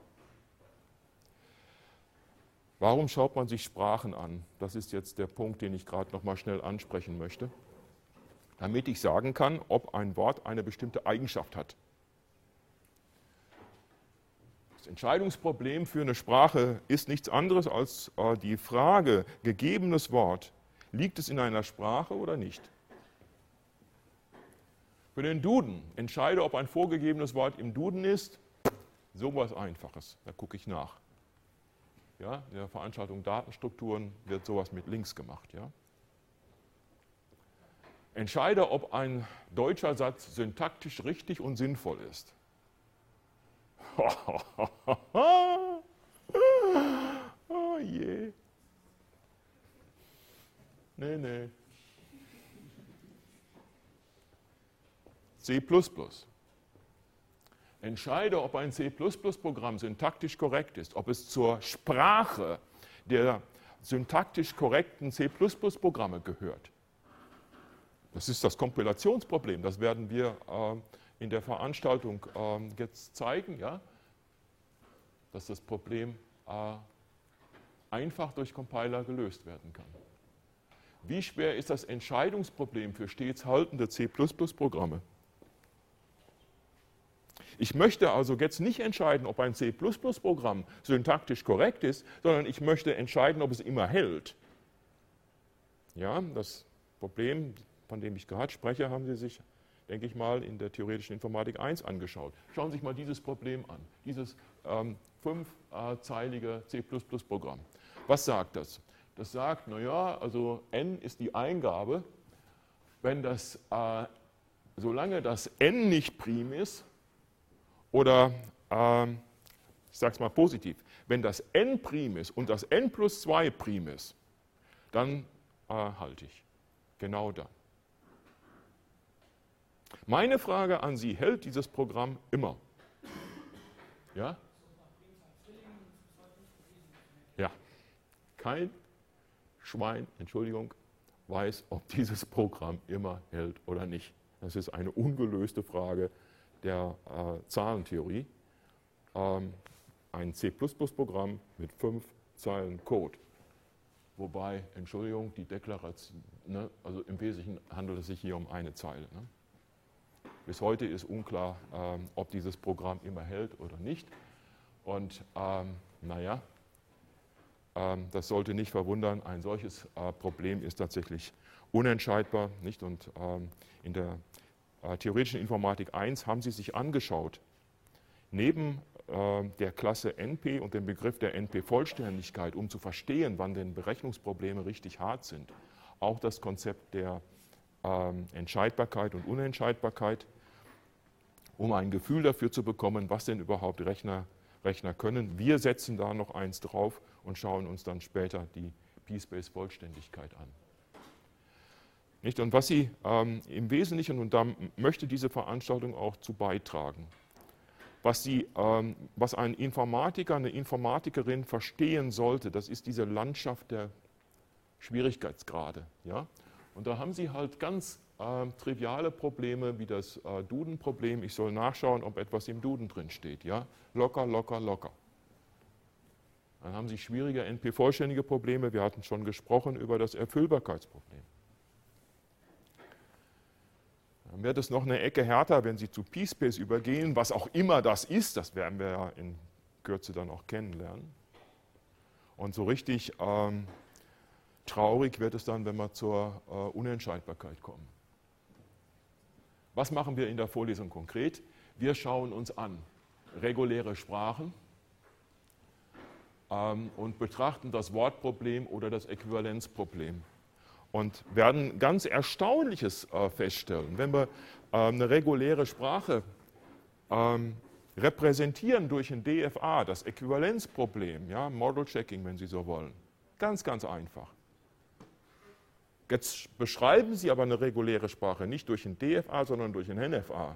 Warum schaut man sich Sprachen an? Das ist jetzt der Punkt, den ich gerade noch mal schnell ansprechen möchte. Damit ich sagen kann, ob ein Wort eine bestimmte Eigenschaft hat. Das Entscheidungsproblem für eine Sprache ist nichts anderes als äh, die Frage, gegebenes Wort, liegt es in einer Sprache oder nicht? Für den Duden, entscheide, ob ein vorgegebenes Wort im Duden ist, sowas Einfaches, da gucke ich nach. Ja, in der Veranstaltung Datenstrukturen wird sowas mit Links gemacht. Ja? Entscheide, ob ein deutscher Satz syntaktisch richtig und sinnvoll ist. Oh je. Nee, nee. C plus plus. Entscheide, ob ein C plus plus Programm syntaktisch korrekt ist, ob es zur Sprache der syntaktisch korrekten C plus plus Programme gehört. Das ist das Kompilationsproblem, das werden wir äh, in der Veranstaltung äh, jetzt zeigen, ja? Dass das Problem äh, einfach durch Compiler gelöst werden kann. Wie schwer ist das Entscheidungsproblem für stets haltende C plus plus Programme? Ich möchte also jetzt nicht entscheiden, ob ein C plus plus Programm syntaktisch korrekt ist, sondern ich möchte entscheiden, ob es immer hält. Ja, das Problem, von dem ich gerade spreche, haben Sie sich, denke ich mal, in der theoretischen Informatik eins angeschaut. Schauen Sie sich mal dieses Problem an, dieses ähm, fünfzeilige C plus plus Programm. Was sagt das? Das sagt, naja, also n ist die Eingabe, wenn das, äh, solange das n nicht prim ist, oder äh, ich sage es mal positiv, wenn das n prim ist und das n plus zwei prim ist, dann äh, halte ich. Genau dann. Meine Frage an Sie, hält dieses Programm immer? Ja? Ja. Kein Schwein, Entschuldigung, weiß, ob dieses Programm immer hält oder nicht. Das ist eine ungelöste Frage der äh, Zahlentheorie. Ähm, ein C plus plus Programm mit fünf Zeilen Code. Wobei, Entschuldigung, die Deklaration, ne, also im Wesentlichen handelt es sich hier um eine Zeile. Ne? Bis heute ist unklar, ähm, ob dieses Programm immer hält oder nicht. Und ähm, naja, ähm, das sollte nicht verwundern. Ein solches äh, Problem ist tatsächlich unentscheidbar. Nicht? Und ähm, in der äh, theoretischen Informatik eins haben Sie sich angeschaut, neben äh, der Klasse N P und dem Begriff der N P-Vollständigkeit, um zu verstehen, wann denn Berechnungsprobleme richtig hart sind, auch das Konzept der ähm, Entscheidbarkeit und Unentscheidbarkeit, um ein Gefühl dafür zu bekommen, was denn überhaupt Rechner, Rechner können. Wir setzen da noch eins drauf und schauen uns dann später die P-Space-Vollständigkeit an. Nicht? Und was Sie ähm, im Wesentlichen, und da möchte diese Veranstaltung auch zu beitragen, was, Sie, ähm, was ein Informatiker, eine Informatikerin verstehen sollte, das ist diese Landschaft der Schwierigkeitsgrade. Ja? Und da haben Sie halt ganz äh, triviale Probleme wie das äh, Duden-Problem. Ich soll nachschauen, ob etwas im Duden drin steht. Ja? Locker, locker, locker. Dann haben Sie schwierige N P-vollständige Probleme. Wir hatten schon gesprochen über das Erfüllbarkeitsproblem. Dann wird es noch eine Ecke härter, wenn Sie zu P-Space übergehen, was auch immer das ist. Das werden wir ja in Kürze dann auch kennenlernen. Und so richtig ähm, traurig wird es dann, wenn wir zur äh, Unentscheidbarkeit kommen. Was machen wir in der Vorlesung konkret? Wir schauen uns an reguläre Sprachen ähm, und betrachten das Wortproblem oder das Äquivalenzproblem. Und werden ganz Erstaunliches äh, feststellen. Wenn wir äh, eine reguläre Sprache ähm, repräsentieren durch ein D F A, das Äquivalenzproblem, ja, Model Checking, wenn Sie so wollen, ganz, ganz einfach. Jetzt beschreiben Sie aber eine reguläre Sprache nicht durch ein D F A, sondern durch ein N F A.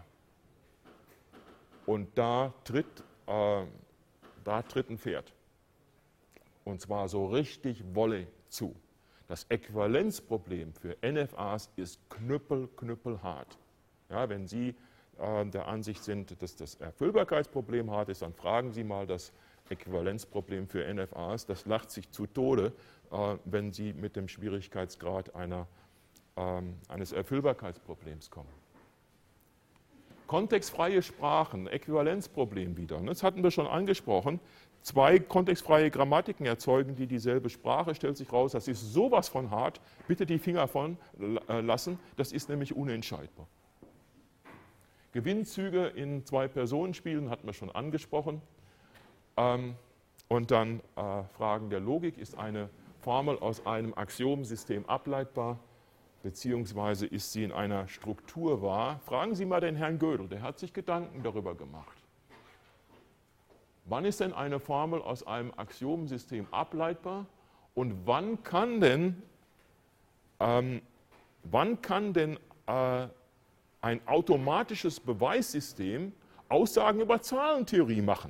Und da tritt, äh, da tritt ein Pferd. Und zwar so richtig Wolle zu. Das Äquivalenzproblem für N F As ist knüppel, knüppelhart. Ja, wenn Sie äh, der Ansicht sind, dass das Erfüllbarkeitsproblem hart ist, dann fragen Sie mal das Äquivalenzproblem für N F As. Das lacht sich zu Tode, äh, wenn Sie mit dem Schwierigkeitsgrad einer, äh, eines Erfüllbarkeitsproblems kommen. Kontextfreie Sprachen, Äquivalenzproblem wieder. Das hatten wir schon angesprochen. Zwei kontextfreie Grammatiken erzeugen, die dieselbe Sprache, stellt sich raus, das ist sowas von hart, bitte die Finger von äh, lassen, das ist nämlich unentscheidbar. Gewinnzüge in Zwei-Personen-Spielen hatten wir schon angesprochen. Ähm, und dann äh, Fragen der Logik, ist eine Formel aus einem Axiomensystem ableitbar, beziehungsweise ist sie in einer Struktur wahr? Fragen Sie mal den Herrn Gödel, der hat sich Gedanken darüber gemacht. Wann ist denn eine Formel aus einem Axiomensystem ableitbar und wann kann denn, ähm, wann kann denn äh, ein automatisches Beweissystem Aussagen über Zahlentheorie machen?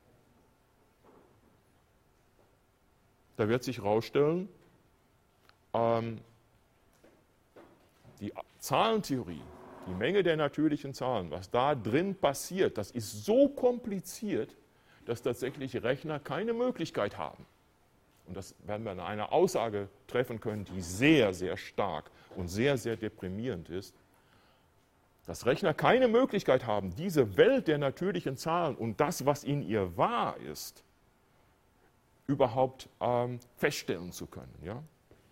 Da wird sich herausstellen, ähm, die Zahlentheorie, die Menge der natürlichen Zahlen, was da drin passiert, das ist so kompliziert, dass tatsächlich Rechner keine Möglichkeit haben. Und das werden wir in einer Aussage treffen können, die sehr, sehr stark und sehr, sehr deprimierend ist, dass Rechner keine Möglichkeit haben, diese Welt der natürlichen Zahlen und das, was in ihr wahr ist, überhaupt ähm, feststellen zu können. Ja?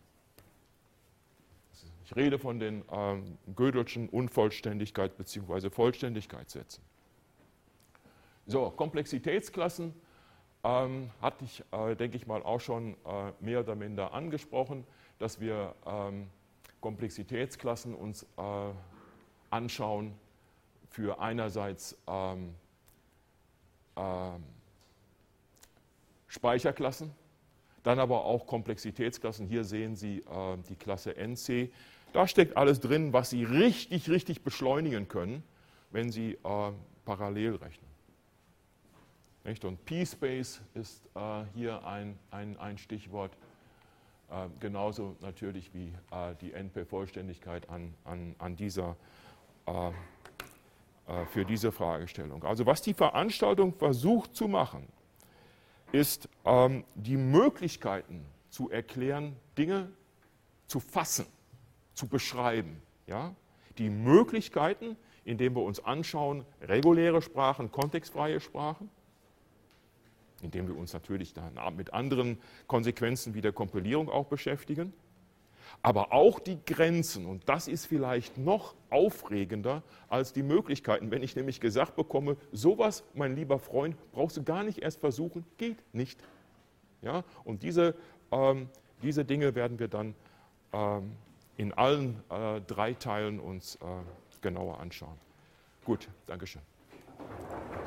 Ich rede von den ähm, Gödelschen Unvollständigkeit bzw. Vollständigkeitssätzen. So, Komplexitätsklassen. ähm, hatte ich, äh, denke ich mal, auch schon äh, mehr oder minder angesprochen, dass wir ähm, Komplexitätsklassen uns äh, anschauen für einerseits ähm, ähm, Speicherklassen, dann aber auch Komplexitätsklassen. Hier sehen Sie äh, die Klasse N C. Da steckt alles drin, was Sie richtig, richtig beschleunigen können, wenn Sie äh, parallel rechnen. Nicht? Und P-Space ist äh, hier ein, ein, ein Stichwort, äh, genauso natürlich wie äh, die N P-Vollständigkeit an, an, an dieser, äh, äh, für diese Fragestellung. Also was die Veranstaltung versucht zu machen, ist ähm, die Möglichkeiten zu erklären, Dinge zu fassen, zu beschreiben. Ja? Die Möglichkeiten, indem wir uns anschauen, reguläre Sprachen, kontextfreie Sprachen, indem wir uns natürlich dann mit anderen Konsequenzen wie der Kompilierung auch beschäftigen, aber auch die Grenzen. Und das ist vielleicht noch aufregender als die Möglichkeiten. Wenn ich nämlich gesagt bekomme, sowas, mein lieber Freund, brauchst du gar nicht erst versuchen, geht nicht. Ja? Und diese, ähm, diese Dinge werden wir dann ähm, in allen äh, drei Teilen uns äh, genauer anschauen. Gut, Dankeschön.